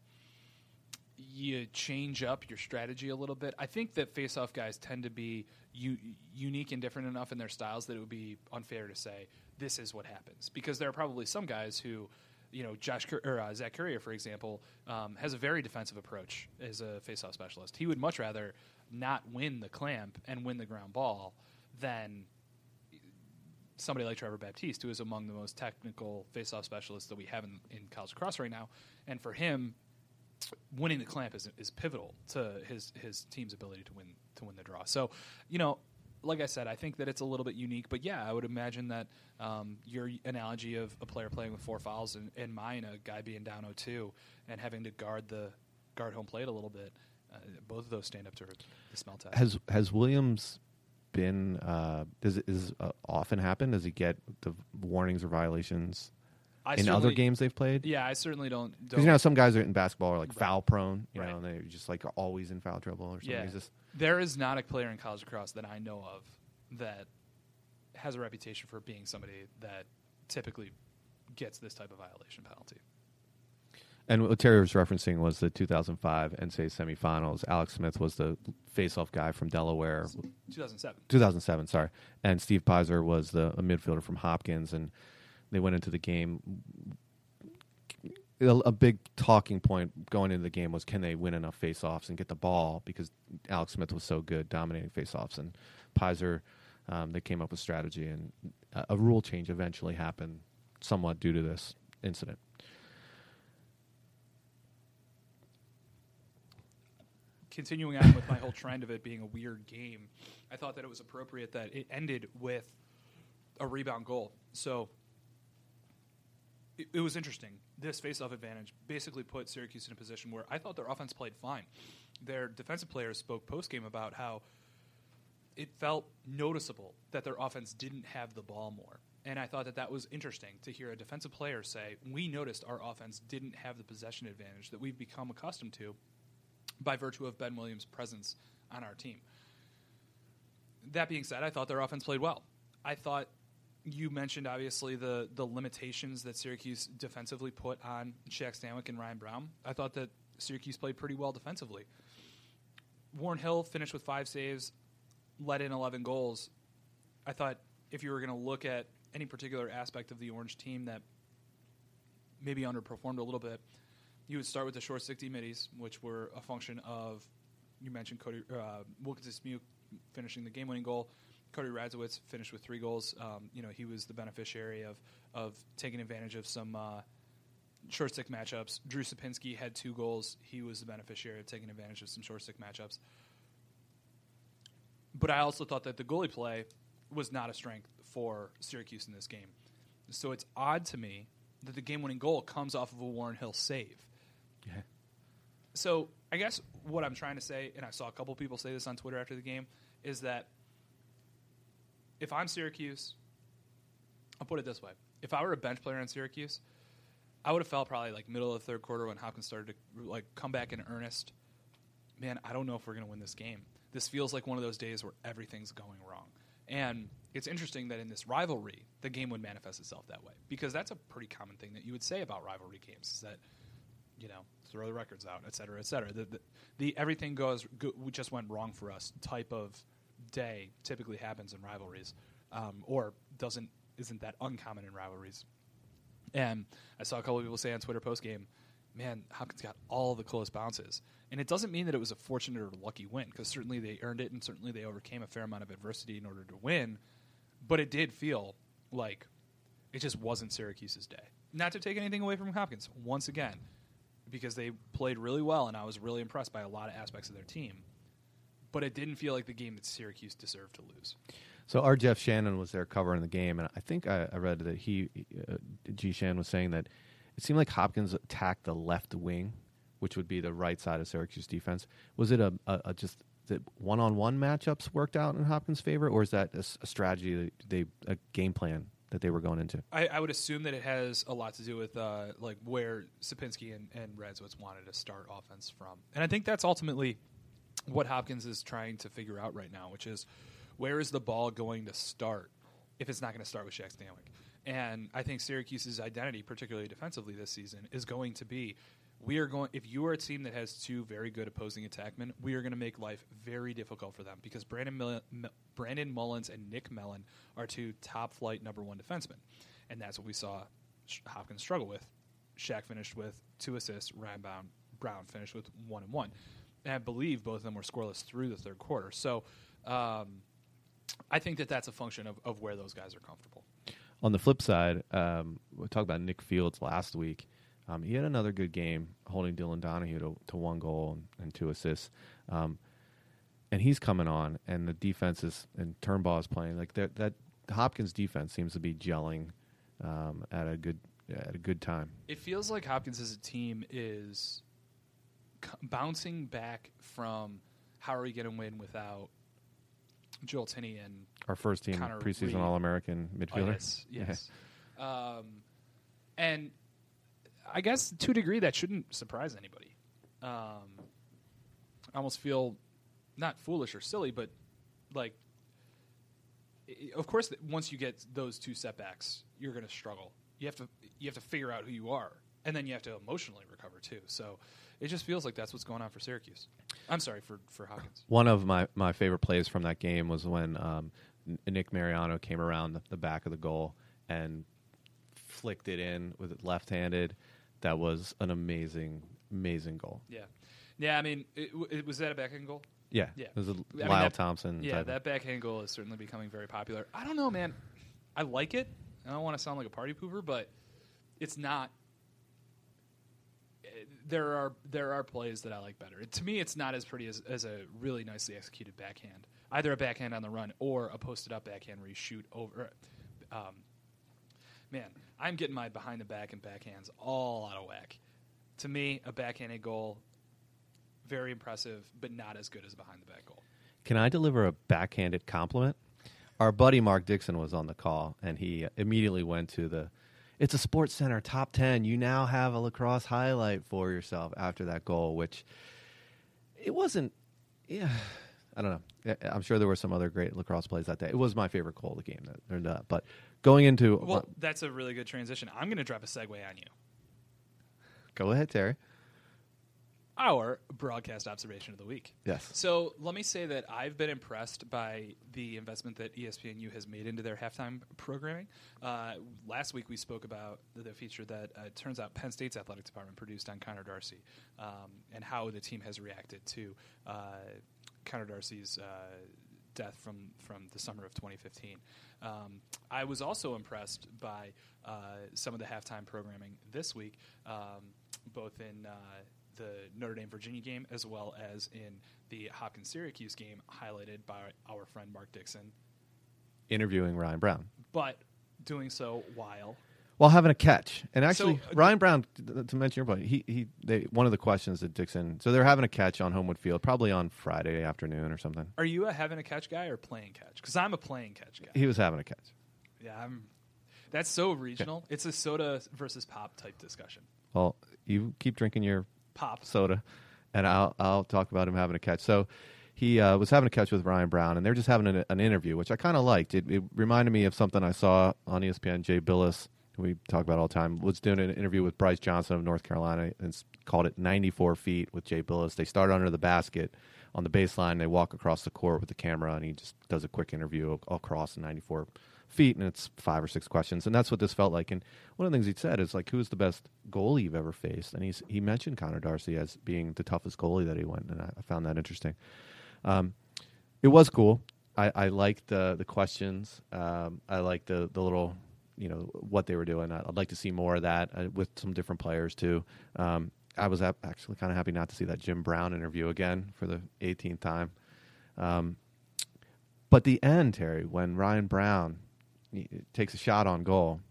you change up your strategy a little bit. I think that face-off guys tend to be u- unique and different enough in their styles that it would be unfair to say this is what happens, because there are probably some guys who, you know, Josh Cur- or uh, Zach Currier, for example, um, has a very defensive approach as a face-off specialist. He would much rather not win the clamp and win the ground ball than somebody like Trevor Baptiste, who is among the most technical face-off specialists that we have in, in college lacrosse right now. And for him, winning the clamp is is pivotal to his his team's ability to win to win the draw. So, you know, like I said, I think that it's a little bit unique, but yeah, I would imagine that um, your analogy of a player playing with four fouls and, and mine, a guy being down oh two and having to guard the guard home plate a little bit, uh, both of those stand up to the smell test. Has has Williams been? Uh, does it is uh, often happen? Does he get the warnings or violations I in other games they've played? Yeah, I certainly don't. Because you know some guys are in basketball are like Right. foul prone, you Right. know, and they're just like are always in foul trouble or something. Yeah. Is this There is not a player in college lacrosse that I know of that has a reputation for being somebody that typically gets this type of violation penalty. And what Terry was referencing was the two thousand five N C A A semifinals. Alex Smith was the face-off guy from Delaware. two thousand seven two thousand seven, sorry. And Steve Peiser was the a midfielder from Hopkins, and they went into the game. A, a big talking point going into the game was, can they win enough face-offs and get the ball, because Alex Smith was so good dominating face-offs. And Peiser, um, they came up with strategy, and a, a rule change eventually happened somewhat due to this incident. Continuing on with my whole trend of it being a weird game, I thought that it was appropriate that it ended with a rebound goal. So it, it was interesting. This face-off advantage basically put Syracuse in a position where I thought their offense played fine. Their defensive players spoke post-game about how it felt noticeable that their offense didn't have the ball more. And I thought that that was interesting to hear a defensive player say, we noticed our offense didn't have the possession advantage that we've become accustomed to by virtue of Ben Williams' presence on our team. That being said, I thought their offense played well. I thought you mentioned, obviously, the the limitations that Syracuse defensively put on Shaq Stanwyck and Ryan Brown. I thought that Syracuse played pretty well defensively. Warren Hill finished with five saves, let in eleven goals. I thought if you were going to look at any particular aspect of the Orange team that maybe underperformed a little bit, you would start with the short stick D-middies, which were a function of, you mentioned Cody uh, Wilkins Smuke finishing the game-winning goal. Cody Radzowitz finished with three goals. Um, you know, he was the beneficiary of of taking advantage of some uh, short stick matchups. Drew Sapinski had two goals. He was the beneficiary of taking advantage of some short stick matchups. But I also thought that the goalie play was not a strength for Syracuse in this game. So it's odd to me that the game-winning goal comes off of a Warren Hill save. Yeah. So I guess what I'm trying to say, and I saw a couple people say this on Twitter after the game, is that if I'm Syracuse, I'll put it this way. If I were a bench player on Syracuse, I would have felt probably like middle of the third quarter when Hopkins started to like come back in earnest. Man, I don't know if we're going to win this game. This feels like one of those days where everything's going wrong. And it's interesting that in this rivalry, the game would manifest itself that way, because that's a pretty common thing that you would say about rivalry games, is that, you know, throw the records out, et cetera, et cetera. The, the, the everything goes go, just went wrong for us type of day typically happens in rivalries, um, or doesn't isn't that uncommon in rivalries. And I saw a couple of people say on Twitter post game, man, Hopkins got all the close bounces. And it doesn't mean that it was a fortunate or lucky win, because certainly they earned it and certainly they overcame a fair amount of adversity in order to win. But it did feel like it just wasn't Syracuse's day. Not to take anything away from Hopkins, once again, because they played really well and I was really impressed by a lot of aspects of their team. But it didn't feel like the game that Syracuse deserved to lose. So our Jeff Shannon was there covering the game, and I think I, I read that he, uh, G. Shan was saying that it seemed like Hopkins attacked the left wing, which would be the right side of Syracuse defense. Was it a, a, a just that one-on-one matchups worked out in Hopkins' favor, or is that a, a strategy, that they a game plan that they were going into? I, I would assume that it has a lot to do with uh, like where Sapinski and, and Radzowitz wanted to start offense from. And I think that's ultimately what Hopkins is trying to figure out right now, which is where is the ball going to start if it's not going to start with Shaq Stanwyck? And I think Syracuse's identity, particularly defensively this season, is going to be, we are going. If you are a team that has two very good opposing attackmen, we are going to make life very difficult for them, because Brandon Mill- M- Brandon Mullins and Nick Mellon are two top-flight number one defensemen, and that's what we saw Hopkins struggle with. Shaq finished with two assists. Ryan Brown, Brown finished with one and one, and I believe both of them were scoreless through the third quarter. So, um, I think that that's a function of, of where those guys are comfortable. On the flip side, um, we talked about Nick Fields last week. Um, he had another good game, holding Dylan Donahue to, to one goal and, and two assists. Um, and he's coming on, and the defense is, and Turnbull is playing. Like that, that Hopkins defense seems to be gelling um, at a good at a good time. It feels like Hopkins as a team is c- bouncing back from how are we going to win without Joel Tinney and our first team Connor preseason Reed. All-American midfielder. Oh, yes, yes. um, and I guess to a degree that shouldn't surprise anybody. Um, I almost feel not foolish or silly, but like, i- of course, th- once you get those two setbacks, you're going to struggle. You have to you have to figure out who you are, and then you have to emotionally recover too. So it just feels like that's what's going on for Syracuse. I'm sorry for for Hopkins. One of my, my favorite plays from that game was when um, N- Nick Mariano came around the, the back of the goal and flicked it in with it left-handed. That was an amazing, amazing goal. Yeah, yeah. I mean, it, it, was that a backhand goal? Yeah, Yeah. It was a I mean, Lyle that- Thompson. Yeah, type that backhand goal is certainly becoming very popular. I don't know, man. I like it. I don't want to sound like a party pooper, but it's not. There are there are plays that I like better. To me, it's not as pretty as, as a really nicely executed backhand. Either a backhand on the run or a posted up backhand where you shoot over. Um, man, I'm getting my behind the back and backhands all out of whack. To me, a backhanded goal, very impressive, but not as good as a behind the back goal. Can I deliver a backhanded compliment? Our buddy Mark Dixon was on the call, and he immediately went to the, it's a Sports Center top ten. You now have a lacrosse highlight for yourself after that goal, which it wasn't, yeah, I don't know. I'm sure there were some other great lacrosse plays that day. It was my favorite goal of the game. That, that, but going into... Well, that's a really good transition. I'm going to drop a segue on you. Go ahead, Terry. Our broadcast observation of the week. Yes. So let me say that I've been impressed by the investment that E S P N U has made into their halftime programming. Uh, last week we spoke about the, the feature that uh, it turns out Penn State's athletic department produced on Connor Darcy um, and how the team has reacted to uh, Connor Darcy's uh, death from, from the summer of twenty fifteen. Um, I was also impressed by uh, some of the halftime programming this week, um, both in uh, the Notre Dame-Virginia game as well as in the Hopkins-Syracuse game, highlighted by our friend Mark Dixon. Interviewing Ryan Brown. But doing so while... While having a catch. And actually, So, uh, Ryan Brown, to, to mention your point, he, he they one of the questions that Dixon... So they're having a catch on Homewood Field, probably on Friday afternoon or something. Are you a having a catch guy or playing catch? Because I'm a playing catch guy. He was having a catch. Yeah, I'm... That's so regional. It's a soda versus pop type discussion. Well, you keep drinking your Pop. soda, and I'll I'll talk about him having a catch. So he uh, was having a catch with Ryan Brown, and they're just having an, an interview, which I kind of liked. It, it reminded me of something I saw on E S P N. Jay Billis, who we talk about all the time, was doing an interview with Bryce Johnson of North Carolina, and s- called it ninety-four feet with Jay Billis. They start under the basket on the baseline. They walk across the court with the camera, and he just does a quick interview all across ninety-four feet, and it's five or six questions. And that's what this felt like. And one of the things he said is, like, who's the best goalie you've ever faced? And he's, he mentioned Connor Darcy as being the toughest goalie that he went, and I, I found that interesting. Um, it was cool. I, I liked the the questions. Um, I liked the the little, you know, what they were doing. I'd like to see more of that uh, with some different players too. Um, I was ap- actually kind of happy not to see that Jim Brown interview again for the eighteenth time. Um, but the end, Terry, when Ryan Brown he, takes a shot on goal.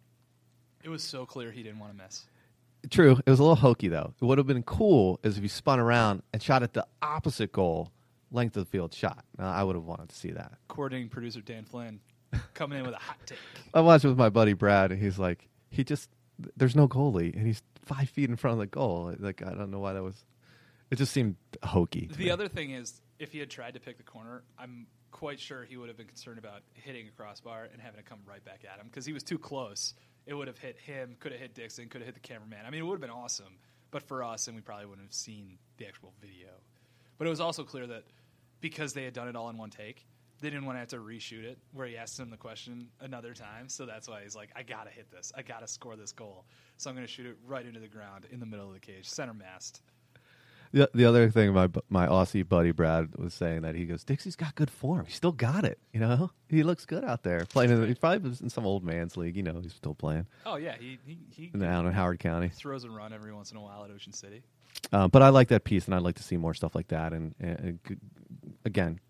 It was so clear he didn't want to miss. True. It was a little hokey, though. It would have been cool is if he spun around and shot at the opposite goal, length of the field shot. Now, I would have wanted to see that. Coordinating producer Dan Flynn coming in with a hot take. I watched it with my buddy Brad, and he's like, he just, there's no goalie, and he's five feet in front of the goal. Like, I don't know why that was, it just seemed hokey. The me. other thing is, if he had tried to pick the corner, I'm quite sure he would have been concerned about hitting a crossbar and having it come right back at him because he was too close. It would have hit him, could have hit Dixon, could have hit the cameraman. I mean, it would have been awesome, but for us, and we probably wouldn't have seen the actual video. But it was also clear that because they had done it all in one take, they didn't want to have to reshoot it where he asked him the question another time. So that's why he's like, I got to hit this. I got to score this goal. So I'm going to shoot it right into the ground in the middle of the cage, center mast. The, the other thing my my Aussie buddy Brad was saying that he goes, Dixie's got good form. He still got it. You know, he looks good out there playing. In, he probably was in some old man's league. You know, he's still playing. Oh yeah, he he, he down in Howard County. Throws a run every once in a while at Ocean City. Uh, but I like that piece, and I'd like to see more stuff like that. And, and, and g- again,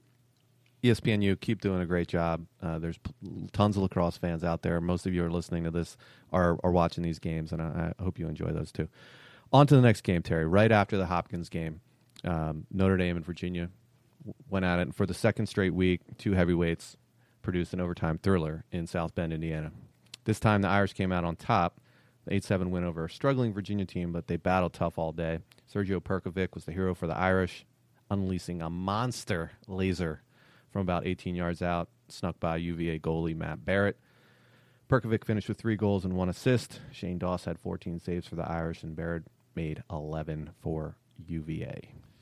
E S P N U, keep doing a great job. Uh, there's p- tons of lacrosse fans out there. Most of you are listening to this, are are watching these games, and I, I hope you enjoy those too. On to the next game, Terry. Right after the Hopkins game, um, Notre Dame and Virginia w- went at it. And for the second straight week, two heavyweights produced an overtime thriller in South Bend, Indiana. This time, the Irish came out on top. The eight seven win over a struggling Virginia team, but they battled tough all day. Sergio Perkovic was the hero for the Irish, unleashing a monster laser from about eighteen yards out, snuck by U V A goalie Matt Barrett. Perkovic finished with three goals and one assist. Shane Doss had fourteen saves for the Irish, and Barrett made eleven for U V A.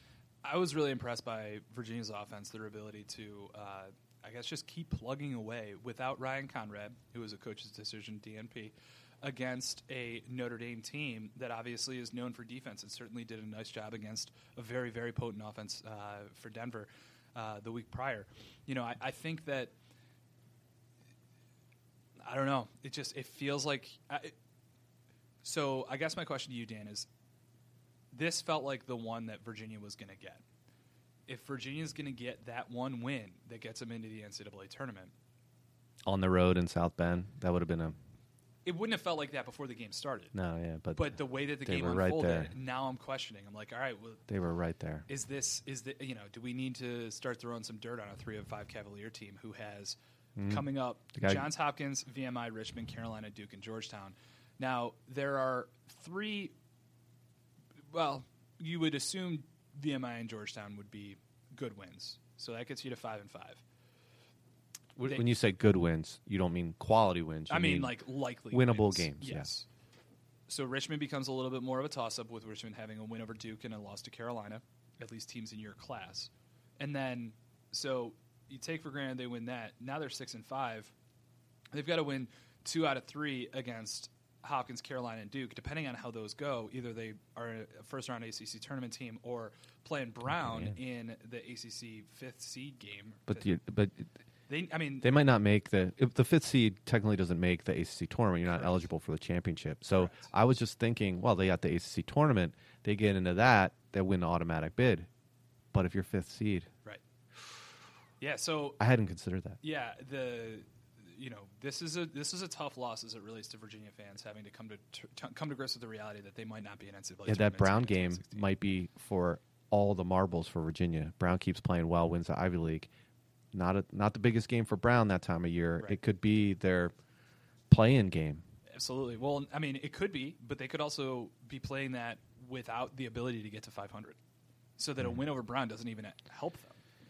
I was really impressed by Virginia's offense, their ability to, uh, I guess, just keep plugging away without Ryan Conrad, who was a coach's decision, D N P, against a Notre Dame team that obviously is known for defense and certainly did a nice job against a very, very potent offense uh, for Denver uh, the week prior. You know, I, I think that, I don't know, it just, it feels like, I, it, so I guess my question to you, Dan, is this felt like the one that Virginia was going to get. If Virginia's going to get that one win that gets them into the N C double A tournament. On the road in South Bend, that would have been a... It wouldn't have felt like that before the game started. No, yeah, but... But the way that the they game were right unfolded, there. now I'm questioning. I'm like, all right, well... They were right there. Is this, is the, you know, do we need to start throwing some dirt on a three of five Cavalier team who has mm-hmm. coming up guy, Johns Hopkins, V M I, Richmond, Carolina, Duke, and Georgetown. Now, there are three... Well, you would assume V M I and Georgetown would be good wins. So that gets you to five and five. When They, you say good wins, you don't mean quality wins. You I mean, mean like likely winnable wins. games. Yes. yes. So Richmond becomes a little bit more of a toss-up with Richmond having a win over Duke and a loss to Carolina, at least teams in your class. And then, so you take for granted they win that. Now they're six and five. They've got to win two out of three against Hopkins, Carolina, and Duke. Depending on how those go, either they are a first-round A C C tournament team or playing Brown yeah. in the A C C fifth seed game. But you, but they, I mean, they might not make the if the fifth seed technically doesn't make the A C C tournament. You're not Correct. eligible for the championship. So Correct. I was just thinking, well, they got the A C C tournament. They get into that, they win the automatic bid. But if you're fifth seed, right? Yeah. So I hadn't considered that. yeah, the you know this is a this is a tough loss as it relates to Virginia fans having to come to t- come to grips with the reality that they might not be an N C double A. Yeah, that tournament Brown team in game twenty sixteen. might be for all the marbles for Virginia. Brown keeps playing well, wins the Ivy League. Not a, not the biggest game for Brown that time of year. Right. It could be their play-in game. Absolutely. Well, I mean, it could be, but they could also be playing that without the ability to get to five hundred, so that Mm. a win over Brown doesn't even help them.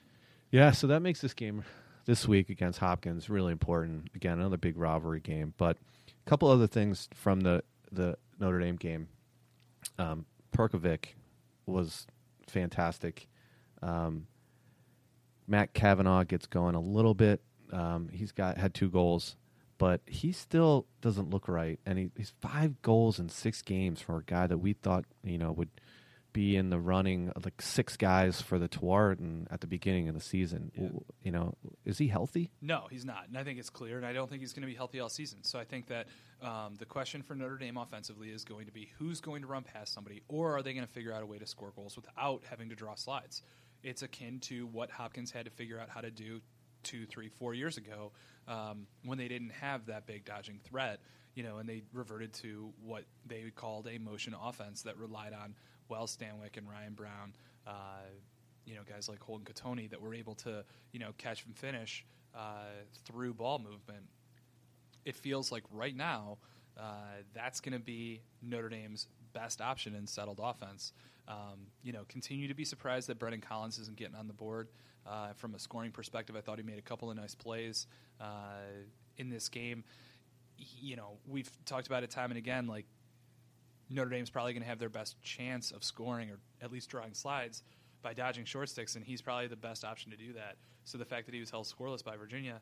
Yeah, so that makes this game this week against Hopkins really important. Again, another big rivalry game. But a couple other things from the, the Notre Dame game. Um, Perkovic was fantastic. Um, Matt Kavanaugh gets going a little bit. Um, he's got had two goals, but he still doesn't look right. And he, he's five goals in six games for a guy that we thought you know would be in the running, like six guys for the Tewaaraton at the beginning of the season. Yeah. You know, is he healthy? No, he's not, and I think it's clear, and I don't think he's going to be healthy all season. So I think that um, the question for Notre Dame offensively is going to be who's going to run past somebody, or are they going to figure out a way to score goals without having to draw slides? It's akin to what Hopkins had to figure out how to do two, three, four years ago um, when they didn't have that big dodging threat, you know, and they reverted to what they called a motion offense that relied on Wells Stanwyck and Ryan Brown, uh, you know, guys like Holden Katoni that were able to, you know, catch and finish uh, through ball movement. It feels like right now uh, that's going to be Notre Dame's best option in settled offense. Um, you know, continue to be surprised that Brendan Collins isn't getting on the board. Uh, from a scoring perspective, I thought he made a couple of nice plays uh, in this game. He, you know, we've talked about it time and again, like, Notre Dame's probably going to have their best chance of scoring or at least drawing slides by dodging short sticks, and he's probably the best option to do that. So the fact that he was held scoreless by Virginia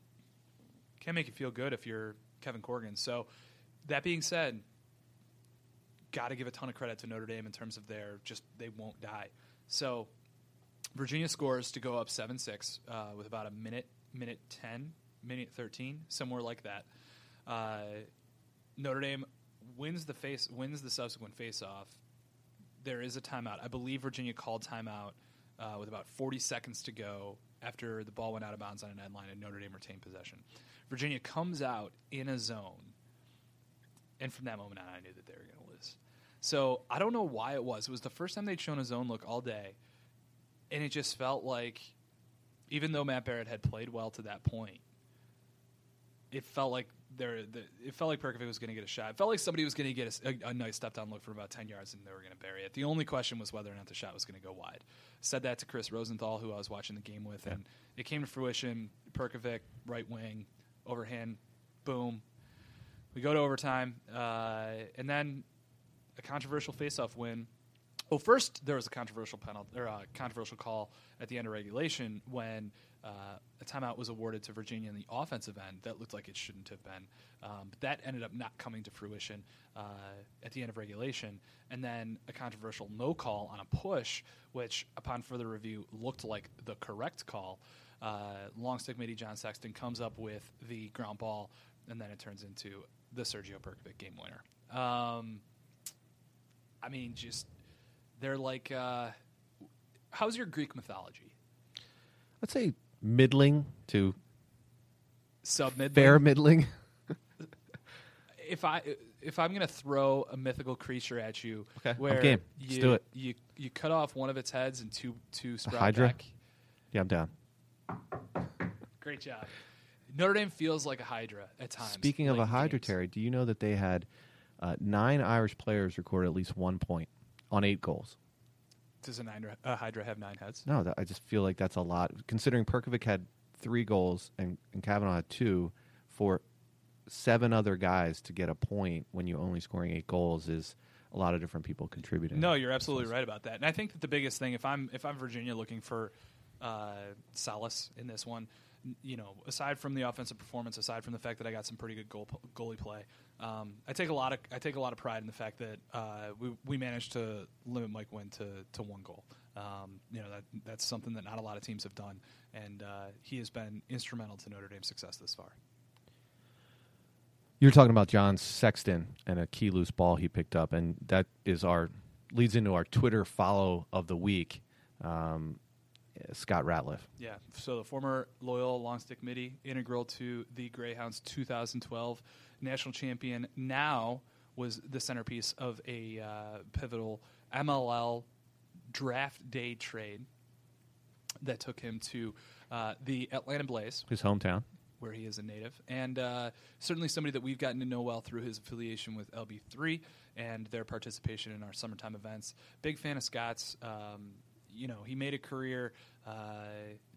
can make you feel good if you're Kevin Corrigan. So that being said, got to give a ton of credit to Notre Dame in terms of their just they won't die. So Virginia scores to go up seven six uh, with about a minute, minute ten, minute thirteen, somewhere like that. Uh, Notre Dame wins the face wins the subsequent face-off. There is a timeout. I believe Virginia called timeout uh, with about forty seconds to go after the ball went out of bounds on an end line and Notre Dame retained possession. Virginia comes out in a zone, and from that moment on, I knew that they were going to lose. So I don't know why it was. It was the first time they'd shown a zone look all day, and it just felt like, even though Matt Barrett had played well to that point, it felt like there. The, it felt like Perkovic was going to get a shot. It felt like somebody was going to get a, a, a nice step down look for about ten yards, and they were going to bury it. The only question was whether or not the shot was going to go wide. Said that to Chris Rosenthal, who I was watching the game with, yeah. and it came to fruition. Perkovic, right wing, overhand, boom. We go to overtime, uh, and then a controversial faceoff win. Well, first there was a controversial penalty or a controversial call at the end of regulation when uh, a timeout was awarded to Virginia in the offensive end. That looked like it shouldn't have been, um, but that ended up not coming to fruition uh, at the end of regulation. And then a controversial no call on a push, which upon further review looked like the correct call. Uh, long stick midi John Sexton comes up with the ground ball, and then it turns into the Sergio Perkovic game winner. Um, I mean, just they're like, uh, how's your Greek mythology? I'd say middling to sub-middling. Fair middling. if I if I'm gonna throw a mythical creature at you, okay, where I'm game. You, Let's do it. You you cut off one of its heads and two two sprout Hydra? back. Yeah, I'm down. Great job. Notre Dame feels like a Hydra at times. Speaking of late a Hydra, games. Terry, do you know that they had uh, nine Irish players record at least one point on eight goals? Does a, nine, a Hydra have nine heads? No, that, I just feel like that's a lot. Considering Perkovic had three goals and, and Kavanaugh had two, for seven other guys to get a point when you're only scoring eight goals is a lot of different people contributing. No, you're absolutely right about that. And I think that the biggest thing, if I'm if I'm Virginia looking for uh, solace in this one, you know, aside from the offensive performance, aside from the fact that I got some pretty good goal, goalie play, um, I take a lot of I take a lot of pride in the fact that uh, we we managed to limit Mike Wynn to, to one goal. Um, you know, that that's something that not a lot of teams have done, and uh, he has been instrumental to Notre Dame's success this far. You're talking about John Sexton and a key loose ball he picked up, and that is our leads into our Twitter follow of the week. Um, Scott Ratliff. Yeah, so the former Loyola long stick midi, integral to the Greyhounds two thousand twelve national champion, now was the centerpiece of a uh, pivotal M L L draft day trade that took him to uh, the Atlanta Blaze, his hometown, where he is a native, and uh, certainly somebody that we've gotten to know well through his affiliation with L B three and their participation in our summertime events. Big fan of Scott's. Um, you know, he made a career uh,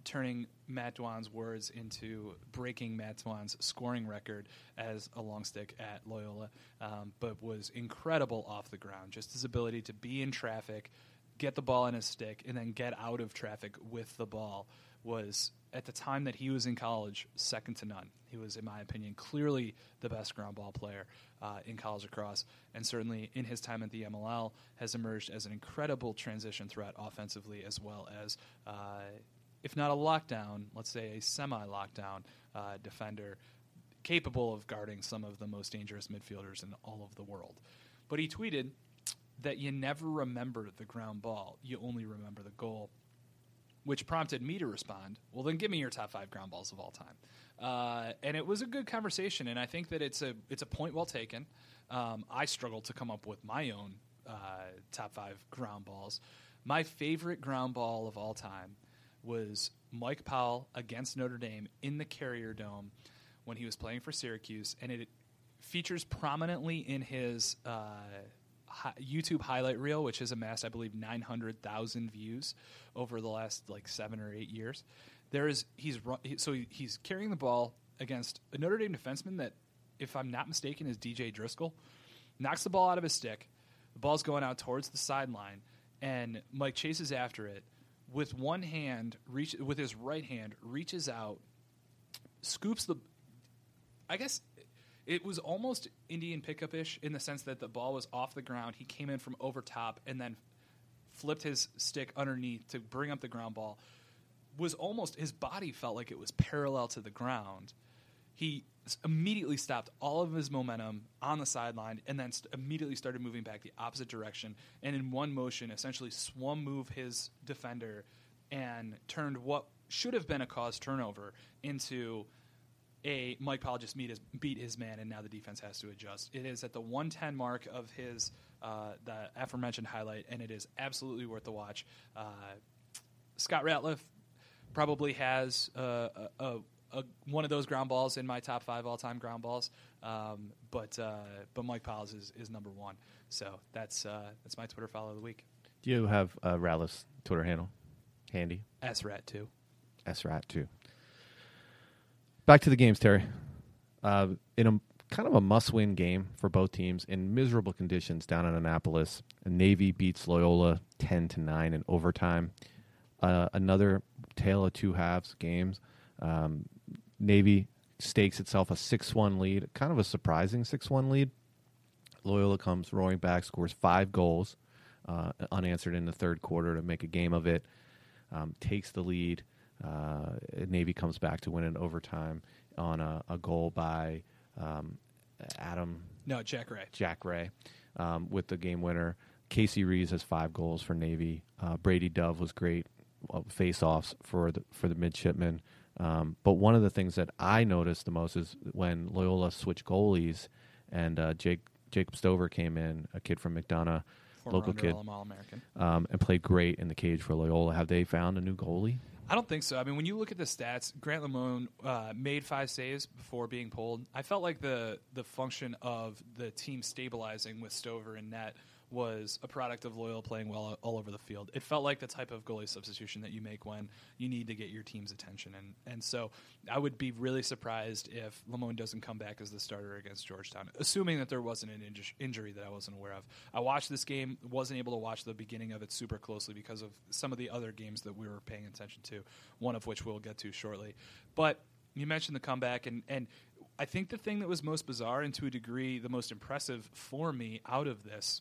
turning Matt Dwan's words into breaking Matt Dwan's scoring record as a long stick at Loyola, um, but was incredible off the ground. Just his ability to be in traffic, get the ball in his stick, and then get out of traffic with the ball was, at the time that he was in college, second to none. He was, in my opinion, clearly the best ground ball player uh, in college lacrosse, and certainly in his time at the M L L has emerged as an incredible transition threat offensively, as well as, uh, if not a lockdown, let's say a semi-lockdown uh, defender, capable of guarding some of the most dangerous midfielders in all of the world. But he tweeted that you never remember the ground ball, you only remember the goal, which prompted me to respond, well, then give me your top five ground balls of all time. Uh, and it was a good conversation, and I think that it's a it's a point well taken. Um, I struggled to come up with my own uh, top five ground balls. My favorite ground ball of all time was Mike Powell against Notre Dame in the Carrier Dome when he was playing for Syracuse, and it features prominently in his uh, hi- YouTube highlight reel, which has amassed, I believe, nine hundred thousand views over the last like seven or eight years. There is he's run, he, so he, he's carrying the ball against a Notre Dame defenseman that, if I'm not mistaken, is D J Driscoll. Knocks the ball out of his stick. The ball's going out towards the sideline, and Mike chases after it with one hand, reach with his right hand, reaches out, scoops the. I guess it was almost Indian pickup-ish in the sense that the ball was off the ground. He came in from over top and then flipped his stick underneath to bring up the ground ball. Was almost, his body felt like it was parallel to the ground. He immediately stopped all of his momentum on the sideline and then st- immediately started moving back the opposite direction, and in one motion essentially swum move his defender and turned what should have been a caused turnover into a Mike Powell just beat his, beat his man, and now the defense has to adjust. It is at the one ten mark of his uh, the aforementioned highlight, and it is absolutely worth the watch. Uh, Scott Ratliff probably has uh, a, a, a one of those ground balls in my top five all-time ground balls, um, but uh, but Mike Powell's is, is number one. So that's uh, that's my Twitter follow of the week. Do you have uh, Ratliff's Twitter handle handy? S Rat two. S Rat two. Back to the games, Terry. Uh, in a kind of a must-win game for both teams in miserable conditions down in Annapolis, Navy beats Loyola ten to nine in overtime. Uh, another tale of two halves games. Um, Navy stakes itself a six one lead, kind of a surprising six one lead. Loyola comes roaring back, scores five goals uh, unanswered in the third quarter to make a game of it, um, takes the lead. Uh, Navy comes back to win in overtime on a, a goal by um, Adam. No, Jack Ray. Jack Ray um, with the game winner. Casey Rees has five goals for Navy. Uh, Brady Dove was great uh, face-offs for the for the midshipmen. Um, but one of the things that I noticed the most is when Loyola switched goalies, and uh, Jake Jacob Stover came in, a kid from McDonough, Former local kid, All-American, um, and played great in the cage for Loyola. Have they found a new goalie? I don't think so. I mean, when you look at the stats, Grant Lamone uh, made five saves before being pulled. I felt like the the function of the team stabilizing with Stover and net was a product of Loyola playing well all over the field. It felt like the type of goalie substitution that you make when you need to get your team's attention. And and so I would be really surprised if Lamone doesn't come back as the starter against Georgetown, assuming that there wasn't an inj- injury that I wasn't aware of. I watched this game, wasn't able to watch the beginning of it super closely because of some of the other games that we were paying attention to, one of which we'll get to shortly. But you mentioned the comeback, and, and I think the thing that was most bizarre and to a degree the most impressive for me out of this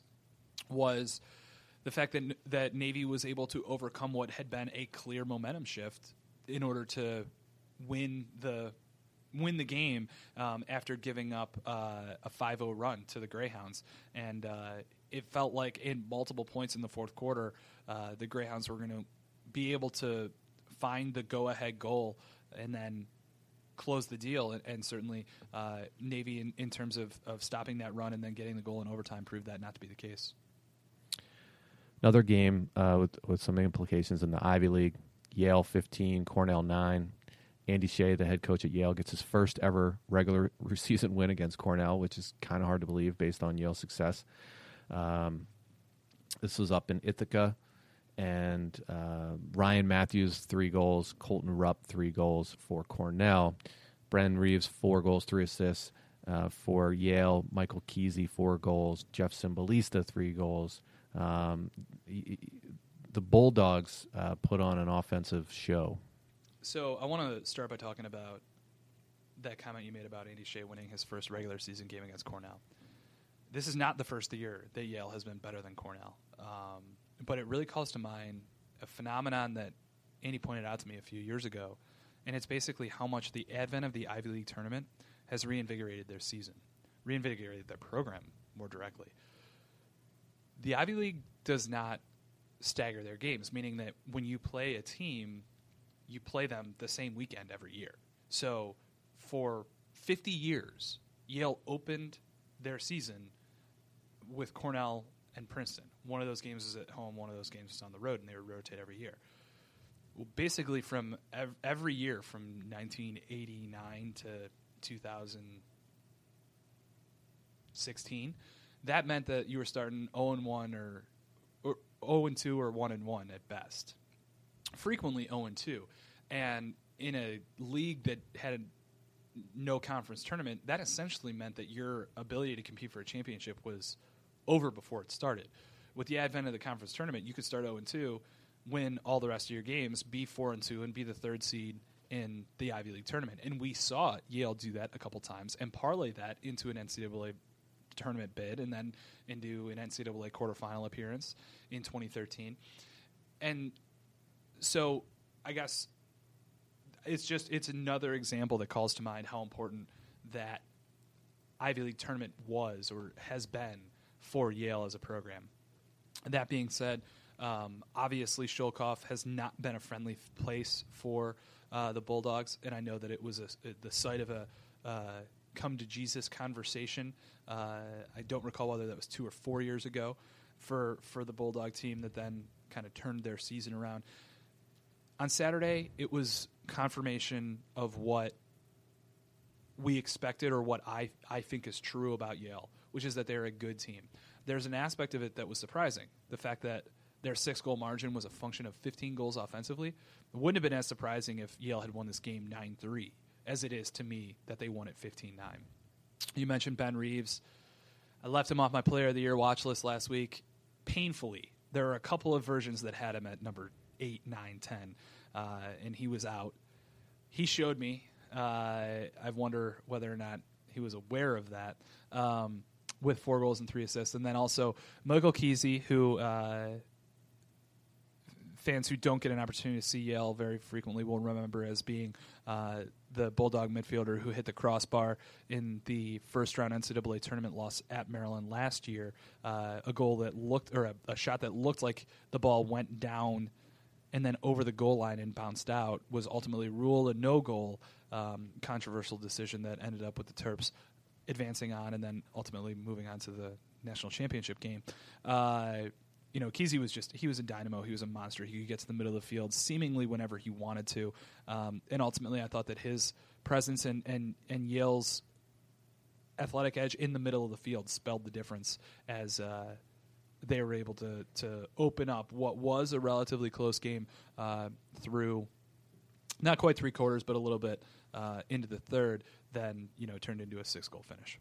was the fact that that Navy was able to overcome what had been a clear momentum shift in order to win the win the game um, after giving up uh, a five oh run to the Greyhounds. And uh, it felt like in multiple points in the fourth quarter, uh, the Greyhounds were going to be able to find the go-ahead goal and then close the deal, and, and certainly uh, Navy, in, in terms of, of stopping that run and then getting the goal in overtime, proved that not to be the case. Another game uh, with with some implications in the Ivy League. Yale fifteen, Cornell nine. Andy Shea, the head coach at Yale, gets his first ever regular season win against Cornell, which is kind of hard to believe based on Yale's success. Um, this was up in Ithaca, and uh, Ryan Matthews, three goals. Colton Rupp, three goals for Cornell. Brennan Reeves, four goals, three assists uh, for Yale. Michael Kesey, four goals. Jeff Cymbalista, three goals. Um, the Bulldogs uh, put on an offensive show. So I want to start by talking about that comment you made about Andy Shea winning his first regular season game against Cornell. This is not the first year that Yale has been better than Cornell. Um, but it really calls to mind a phenomenon that Andy pointed out to me a few years ago, and it's basically how much the advent of the Ivy League tournament has reinvigorated their season, reinvigorated their program more directly. The Ivy League does not stagger their games, meaning that when you play a team, you play them the same weekend every year. So for fifty years, Yale opened their season with Cornell and Princeton. One of those games was at home, one of those games was on the road, and they would rotate every year. Well, basically, from ev- every year from nineteen eighty-nine to two thousand sixteen, that meant that you were starting oh and one or, or oh and two or one and one at best. Frequently oh and two. And in a league that had no conference tournament, that essentially meant that your ability to compete for a championship was over before it started. With the advent of the conference tournament, you could start oh and two, win all the rest of your games, be four and two, and be the third seed in the Ivy League tournament. And we saw Yale do that a couple times and parlay that into an N C double A tournament bid and then into an N C double A quarterfinal appearance in twenty thirteen. And so I guess it's just it's another example that calls to mind how important that Ivy League tournament was or has been for Yale as a program. That being said, um, obviously Sholkoff has not been a friendly f- place for uh, the Bulldogs, and I know that it was a, a, the site of a uh, come to Jesus conversation. Uh, I don't recall whether that was two or four years ago for, for the Bulldog team that then kind of turned their season around. On Saturday, it was confirmation of what we expected or what I, I think is true about Yale, which is that they're a good team. There's an aspect of it that was surprising, the fact that their six-goal margin was a function of fifteen goals offensively. It wouldn't have been as surprising if Yale had won this game nine three, as it is to me that they won it fifteen nine. You mentioned Ben Reeves. I left him off my Player of the Year watch list last week. Painfully, there are a couple of versions that had him at number eight, nine, ten, uh, and he was out. He showed me. Uh, I wonder whether or not he was aware of that. Um, with four goals and three assists. And then also Michael Kesey, who uh, fans who don't get an opportunity to see Yale very frequently will remember as being uh, the Bulldog midfielder who hit the crossbar in the first-round N C double A tournament loss at Maryland last year. Uh, a goal that looked, or a, a shot that looked like the ball went down and then over the goal line and bounced out, was ultimately ruled a no-goal, um, controversial decision that ended up with the Terps advancing on and then ultimately moving on to the national championship game. Uh, you know, Kesey was just, he was a dynamo. He was a monster. He could get to the middle of the field seemingly whenever he wanted to. Um, and ultimately, I thought that his presence and, and, and Yale's athletic edge in the middle of the field spelled the difference as uh, they were able to, to open up what was a relatively close game uh, through not quite three quarters, but a little bit uh, into the third, then, you know, turned into a six-goal finish.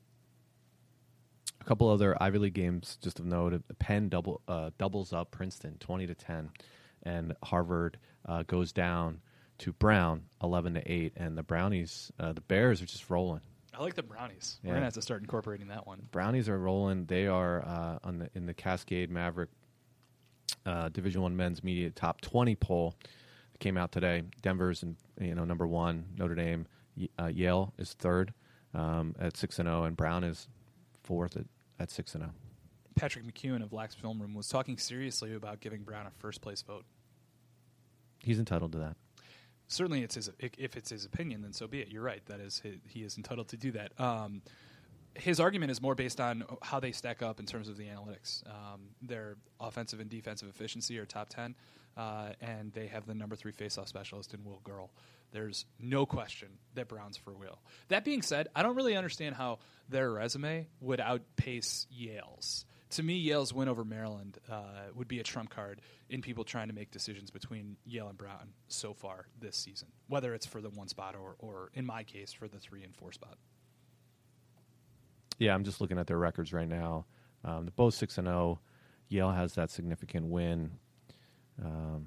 A couple other Ivy League games, just of note. Penn double uh, doubles up Princeton, twenty to ten, and Harvard uh, goes down to Brown, eleven to eight, and the Brownies, uh, the Bears are just rolling. I like the Brownies. Yeah. We're gonna have to start incorporating that one. Brownies are rolling. They are uh, on the in the Cascade Maverick uh, Division One men's media top twenty poll. It came out today. Denver's in, you know number one. Notre Dame, uh, Yale is third um, at six and zero, and Brown is fourth at, at six and zero. Patrick McEwen of Lax Film Room was talking seriously about giving Brown a first place vote. He's entitled to that. Certainly, it's his. If it's his opinion, then so be it. You're right. That is, he is entitled to do that. Um, his argument is more based on how they stack up in terms of the analytics. Um, their offensive and defensive efficiency are top ten, uh, and they have the number three faceoff specialist in Will Gurl. There's no question that Brown's for Will. That being said, I don't really understand how their resume would outpace Yale's, to me, Yale's win over Maryland uh, would be a trump card in people trying to make decisions between Yale and Brown so far this season, whether it's for the one spot or, or in my case, for the three and four spot. Yeah, I'm just looking at their records right now. Um, they're both six and zero. Yale has that significant win. Um,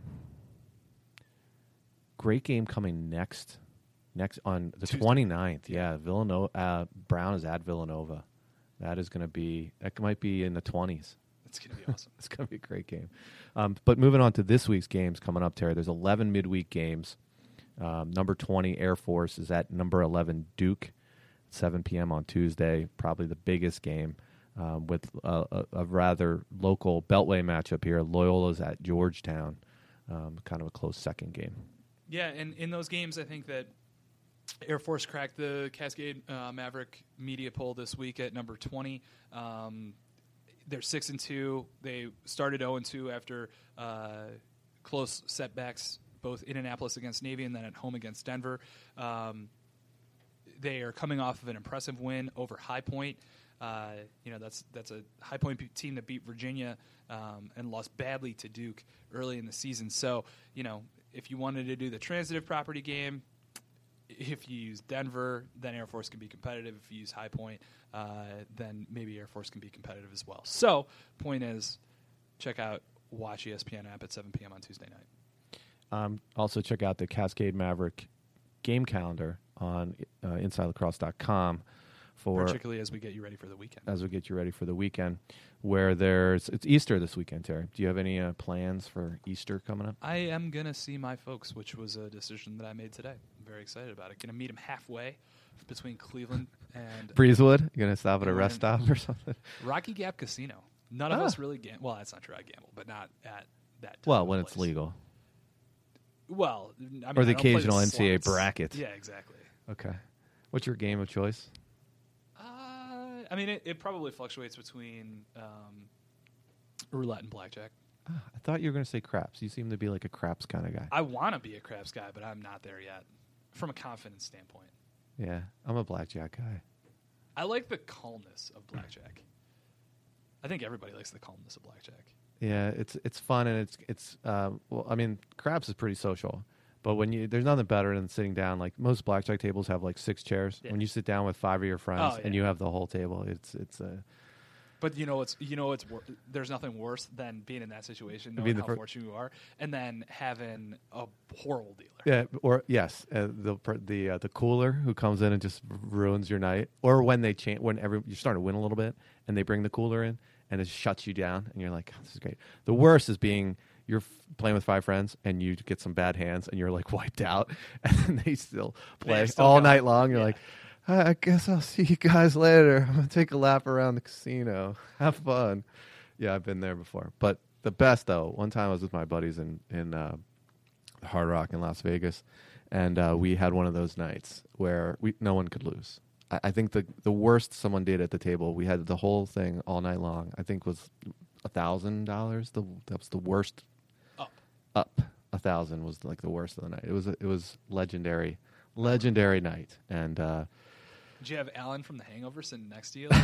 great game coming next, next on the Tuesday. twenty-ninth. Yeah, Villanova. Uh, Brown is at Villanova. That is going to be. That might be in the twenties. It's going to be awesome. It's going to be a great game. Um, but moving on to this week's games coming up, Terry. There's eleven midweek games. Um, number twenty Air Force is at number eleven Duke. seven p.m. on Tuesday, probably the biggest game um, with a, a, a rather local Beltway matchup here. Loyola's at Georgetown, um, kind of a close second game. Yeah, and in those games, I think that Air Force cracked the Cascade uh, Maverick media poll this week at number twenty. Um, they're six and two. They started zero and two after uh, close setbacks, both in Annapolis against Navy and then at home against Denver. Um, They are coming off of an impressive win over High Point. Uh, you know, that's that's a High Point team that beat Virginia um, and lost badly to Duke early in the season. So, you know, if you wanted to do the transitive property game, if you use Denver, then Air Force can be competitive. If you use High Point, uh, then maybe Air Force can be competitive as well. So, point is, check out Watch E S P N app at seven p.m. on Tuesday night. Um, also, check out the Cascade Maverick game calendar on uh, inside lacrosse dot com for particularly as we get you ready for the weekend. As we get you ready for the weekend, where there's it's Easter this weekend, Terry. Do you have any uh, plans for Easter coming up? I am gonna see my folks, which was a decision that I made today. I'm very excited about it. Gonna meet them halfway between Cleveland and Breezewood. You gonna stop at a and rest stop or something? Rocky Gap Casino. None of Ah. us really gamble. Well, that's not true. I gamble, but not at that. Type Well, of when place. it's legal. Well, I mean, Or the I don't play occasional N C A A slots. bracket. Yeah, exactly. Okay. What's your game of choice? Uh, I mean, it, it probably fluctuates between um, roulette and blackjack. Ah, I thought you were going to say craps. You seem to be like a craps kind of guy. I want to be a craps guy, but I'm not there yet, from a confidence standpoint. Yeah, I'm a blackjack guy. I like the calmness of blackjack. I think everybody likes the calmness of blackjack. Yeah, it's it's fun and it's it's uh, well, I mean, craps is pretty social, but when you there's nothing better than sitting down. Like most blackjack tables have like six chairs. Yeah. When you sit down with five of your friends Oh, and yeah. you have the whole table, it's it's a But you know what's you know what's wor- there's nothing worse than being in that situation, Being knowing the how fir- fortunate you are, and then having a horrible dealer. yeah. Or yes, uh, the per- the uh, the cooler who comes in and just ruins your night. Or when they change when every you're starting to win a little bit and they bring the cooler in and it shuts you down and you're like, oh, this is great. The worst is being you're f- playing with five friends and you get some bad hands and you're like wiped out and then they still play They're still all going. night long. You're Yeah. like, I guess I'll see you guys later. I'm gonna take a lap around the casino. Have fun. Yeah, I've been there before. But the best though, one time I was with my buddies in in uh, the Hard Rock in Las Vegas, and uh, we had one of those nights where we no one could lose. I, I think the the worst someone did at the table, we had the whole thing all night long. I think was a thousand dollars. The that was the worst. Up. Up a thousand was like the worst of the night. It was it was legendary, legendary night, and. Uh, Did you have Alan from The Hangover sitting next to you?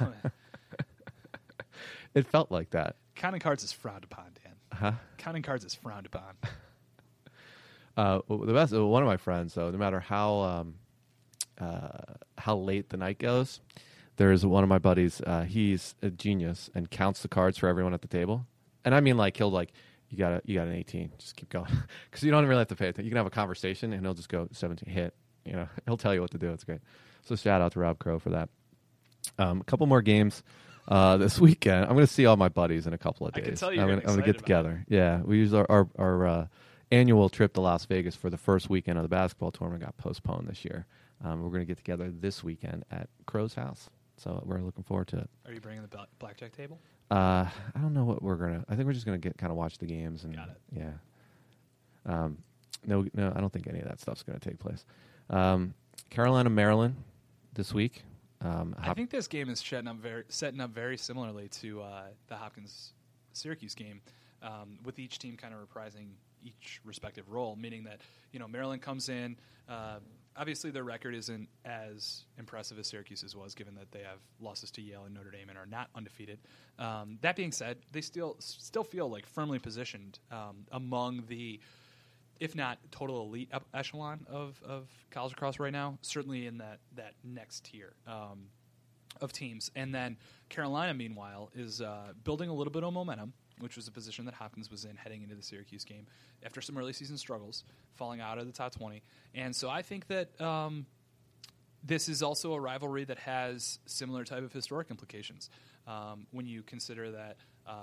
It felt like that. Counting cards is frowned upon, Dan. Huh? Counting cards is frowned upon. Uh, the best. One of my friends, though, no matter how um, uh, how late the night goes, there's one of my buddies. Uh, he's a genius and counts the cards for everyone at the table. And I mean, like he'll like you got a, you got an eighteen. Just keep going because you don't really have to pay attention. You can have a conversation and he'll just go seventeen hit. You know, he'll tell you what to do. It's great. So shout out to Rob Crow for that. Um, a couple more games. Uh, this weekend, I'm going to see all my buddies in a couple of days. I can tell you're I'm getting gonna, I'm gonna get excited about together. Yeah, we use our our, our uh, annual trip to Las Vegas for the first weekend of the basketball tournament got postponed this year. Um, we're going to get together this weekend at Crow's house, so we're looking forward to it. Are you bringing the bla- blackjack table? Uh, I don't know what we're gonna. I think we're just gonna get kind of watch the games and Got it. yeah. Um, no, no, I don't think any of that stuff's going to take place. Um, Carolina, Maryland, this week. Um, I Hop- think this game is setting up very, setting up very similarly to uh, the Hopkins-Syracuse game, um, with each team kind of reprising each respective role, meaning that, you know, Maryland comes in, uh, obviously their record isn't as impressive as Syracuse's was, given that they have losses to Yale and Notre Dame and are not undefeated. Um, that being said, they still still feel like firmly positioned um, among the, if not total elite echelon of, of college lacrosse right now, certainly in that, that next tier um, of teams. And then Carolina, meanwhile, is uh, building a little bit of momentum, which was a position that Hopkins was in heading into the Syracuse game after some early season struggles, falling out of the top twenty. And so I think that um, this is also a rivalry that has similar type of historic implications um, when you consider that uh,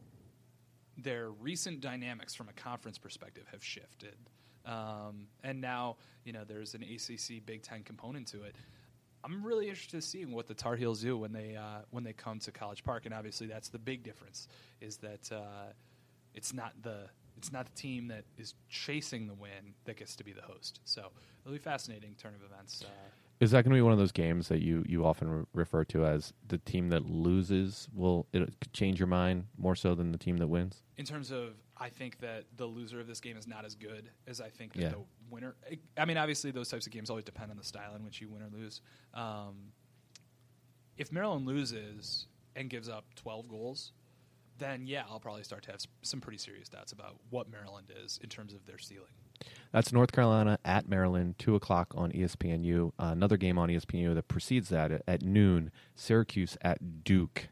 their recent dynamics from a conference perspective have shifted. Um, and now, you know, there's an A C C Big Ten component to it. I'm really interested in seeing what the Tar Heels do when they uh, when they come to College Park, and obviously that's the big difference. Is that uh, it's not the it's not the team that is chasing the win that gets to be the host. So it'll be fascinating turn of events. Uh, Is that going to be one of those games that you you often re- refer to as the team that loses will it change your mind more so than the team that wins? in terms of, I think that the loser of this game is not as good as I think that Yeah. the winner. I mean, obviously, those types of games always depend on the style in which you win or lose. Um, if Maryland loses and gives up twelve goals, then yeah, I'll probably start to have some pretty serious doubts about what Maryland is in terms of their ceiling. That's North Carolina at Maryland, two o'clock on E S P N U. Uh, another game on E S P N U that precedes that at, at noon, Syracuse at Duke.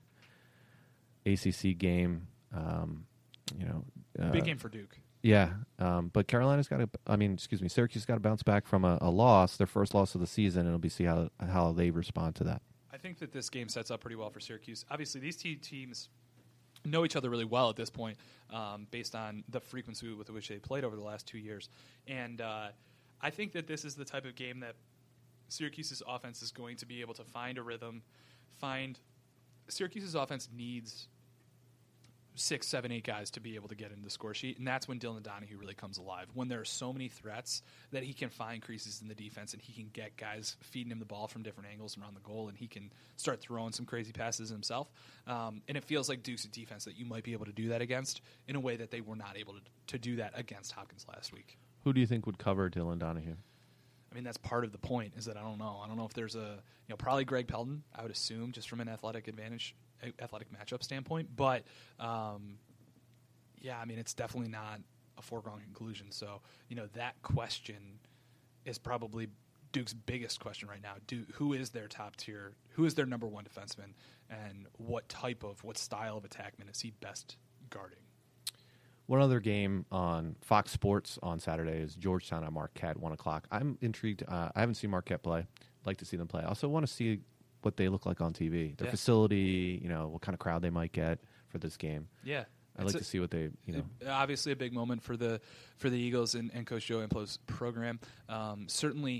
A C C game, um, you know. Uh, Big game for Duke. Yeah, um, but Carolina's got to, I mean, excuse me, Syracuse got to bounce back from a, a loss, their first loss of the season, and it'll be see how how they respond to that. I think that this game sets up pretty well for Syracuse. Obviously, these two teams know each other really well at this point, um, based on the frequency with which they played over the last two years. And uh, I think that this is the type of game that Syracuse's offense is going to be able to find a rhythm, find Syracuse's offense needs six, seven, eight guys to be able to get into the score sheet, and that's when Dylan Donahue really comes alive. When there are so many threats that he can find creases in the defense and he can get guys feeding him the ball from different angles around the goal, and he can start throwing some crazy passes himself. Um, and it feels like Duke's a defense that you might be able to do that against in a way that they were not able to, to do that against Hopkins last week. Who do you think would cover Dylan Donahue? I mean, that's part of the point, is that I don't know. I don't know if there's a, you know, probably Greg Pelton, I would assume, just from an athletic advantage, athletic matchup standpoint. But, um, yeah, I mean, it's definitely not a foregone conclusion. So, you know, that question is probably Duke's biggest question right now. Do, who is their top tier? Who is their number one defenseman? And what type of, what style of attackman is he best guarding? One other game on Fox Sports on Saturday is Georgetown at Marquette, one o'clock. I'm intrigued. Uh, I haven't seen Marquette play. I'd like to see them play. I also want to see what they look like on T V. Their yeah. facility, you know, what kind of crowd they might get for this game. Yeah. I'd like a, to see what they, you know. Obviously a big moment for the for the Eagles and, and Coach Joe Implo's program. Um, certainly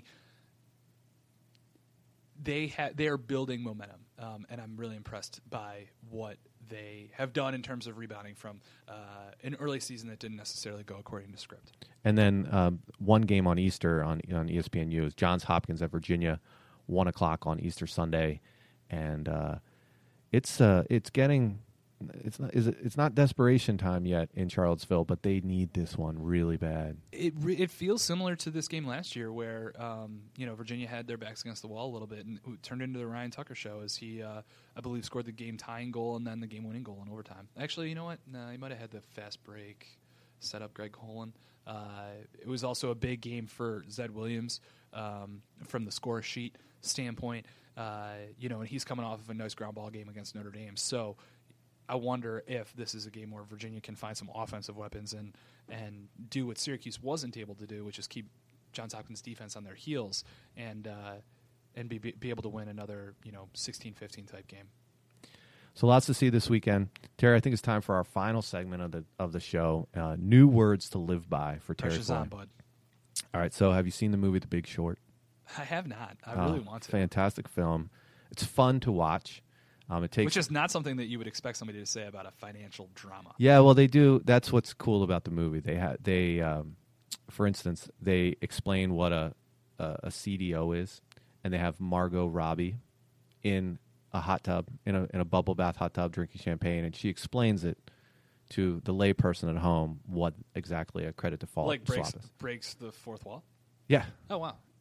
they ha- they are building momentum, um, and I'm really impressed by what they have done in terms of rebounding from uh, an early season that didn't necessarily go according to script. And then um, one game on Easter on on E S P N U is Johns Hopkins at Virginia, one o'clock on Easter Sunday, and uh, it's uh, it's getting it's not is it, it's not desperation time yet in Charlottesville, but they need this one really bad. It re- it feels similar to this game last year, where um, you know Virginia had their backs against the wall a little bit, and it turned into the Ryan Tucker show as he, uh, I believe, scored the game tying goal and then the game winning goal in overtime. Actually, you know what? No, he might have had the fast break set up Greg Holland. Uh, it was also a big game for Zed Williams um, from the score sheet standpoint. Uh, you know, and he's coming off of a nice ground ball game against Notre Dame. So I wonder if this is a game where Virginia can find some offensive weapons and and do what Syracuse wasn't able to do, which is keep Johns Hopkins defense on their heels and uh, and be be able to win another, you know, sixteen fifteen type game. So lots to see this weekend. Terry, I think it's time for our final segment of the of the show. Uh, new words to live by for Terry. Pressure's on, bud. All right. So have you seen the movie The Big Short? I have not. I uh, really want to. Fantastic film. It's fun to watch. Um, it takes, Which is not something that you would expect somebody to say about a financial drama. Yeah, well, they do. That's what's cool about the movie. They ha- they, um, for instance, they explain what a, a a C D O is, and they have Margot Robbie in a hot tub, in a in a bubble bath hot tub, drinking champagne, and she explains it to the layperson at home what exactly a credit default Like breaks, swap is. breaks the fourth wall? Yeah. Oh, wow.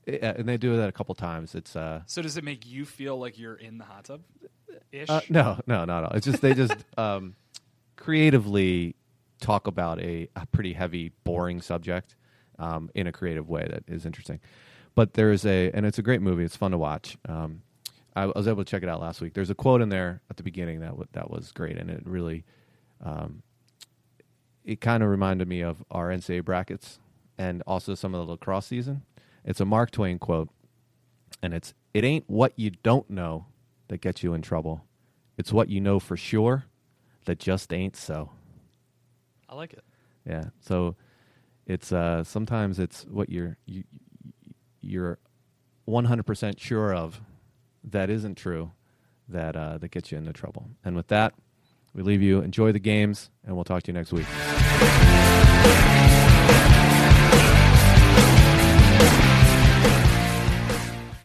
Yeah, and they do that a couple times. It's uh, So does it make you feel like you're in the hot tub? Ish. uh no, no, not at all. It's just they just um, creatively talk about a, a pretty heavy, boring subject um, in a creative way that is interesting. But there's a, and it's a great movie. It's fun to watch. Um, I, I was able to check it out last week. There's a quote in there at the beginning that w- that was great, and it really, um, it kind of reminded me of our N C double A brackets and also some of the lacrosse season. It's a Mark Twain quote, and it's, "It ain't what you don't know that gets you in trouble. It's what you know for sure that just ain't so." I like it. Yeah. So it's uh, sometimes it's what you're you, you're one hundred percent sure of that isn't true that uh, that gets you into trouble. And with that, we leave you. Enjoy the games, and we'll talk to you next week.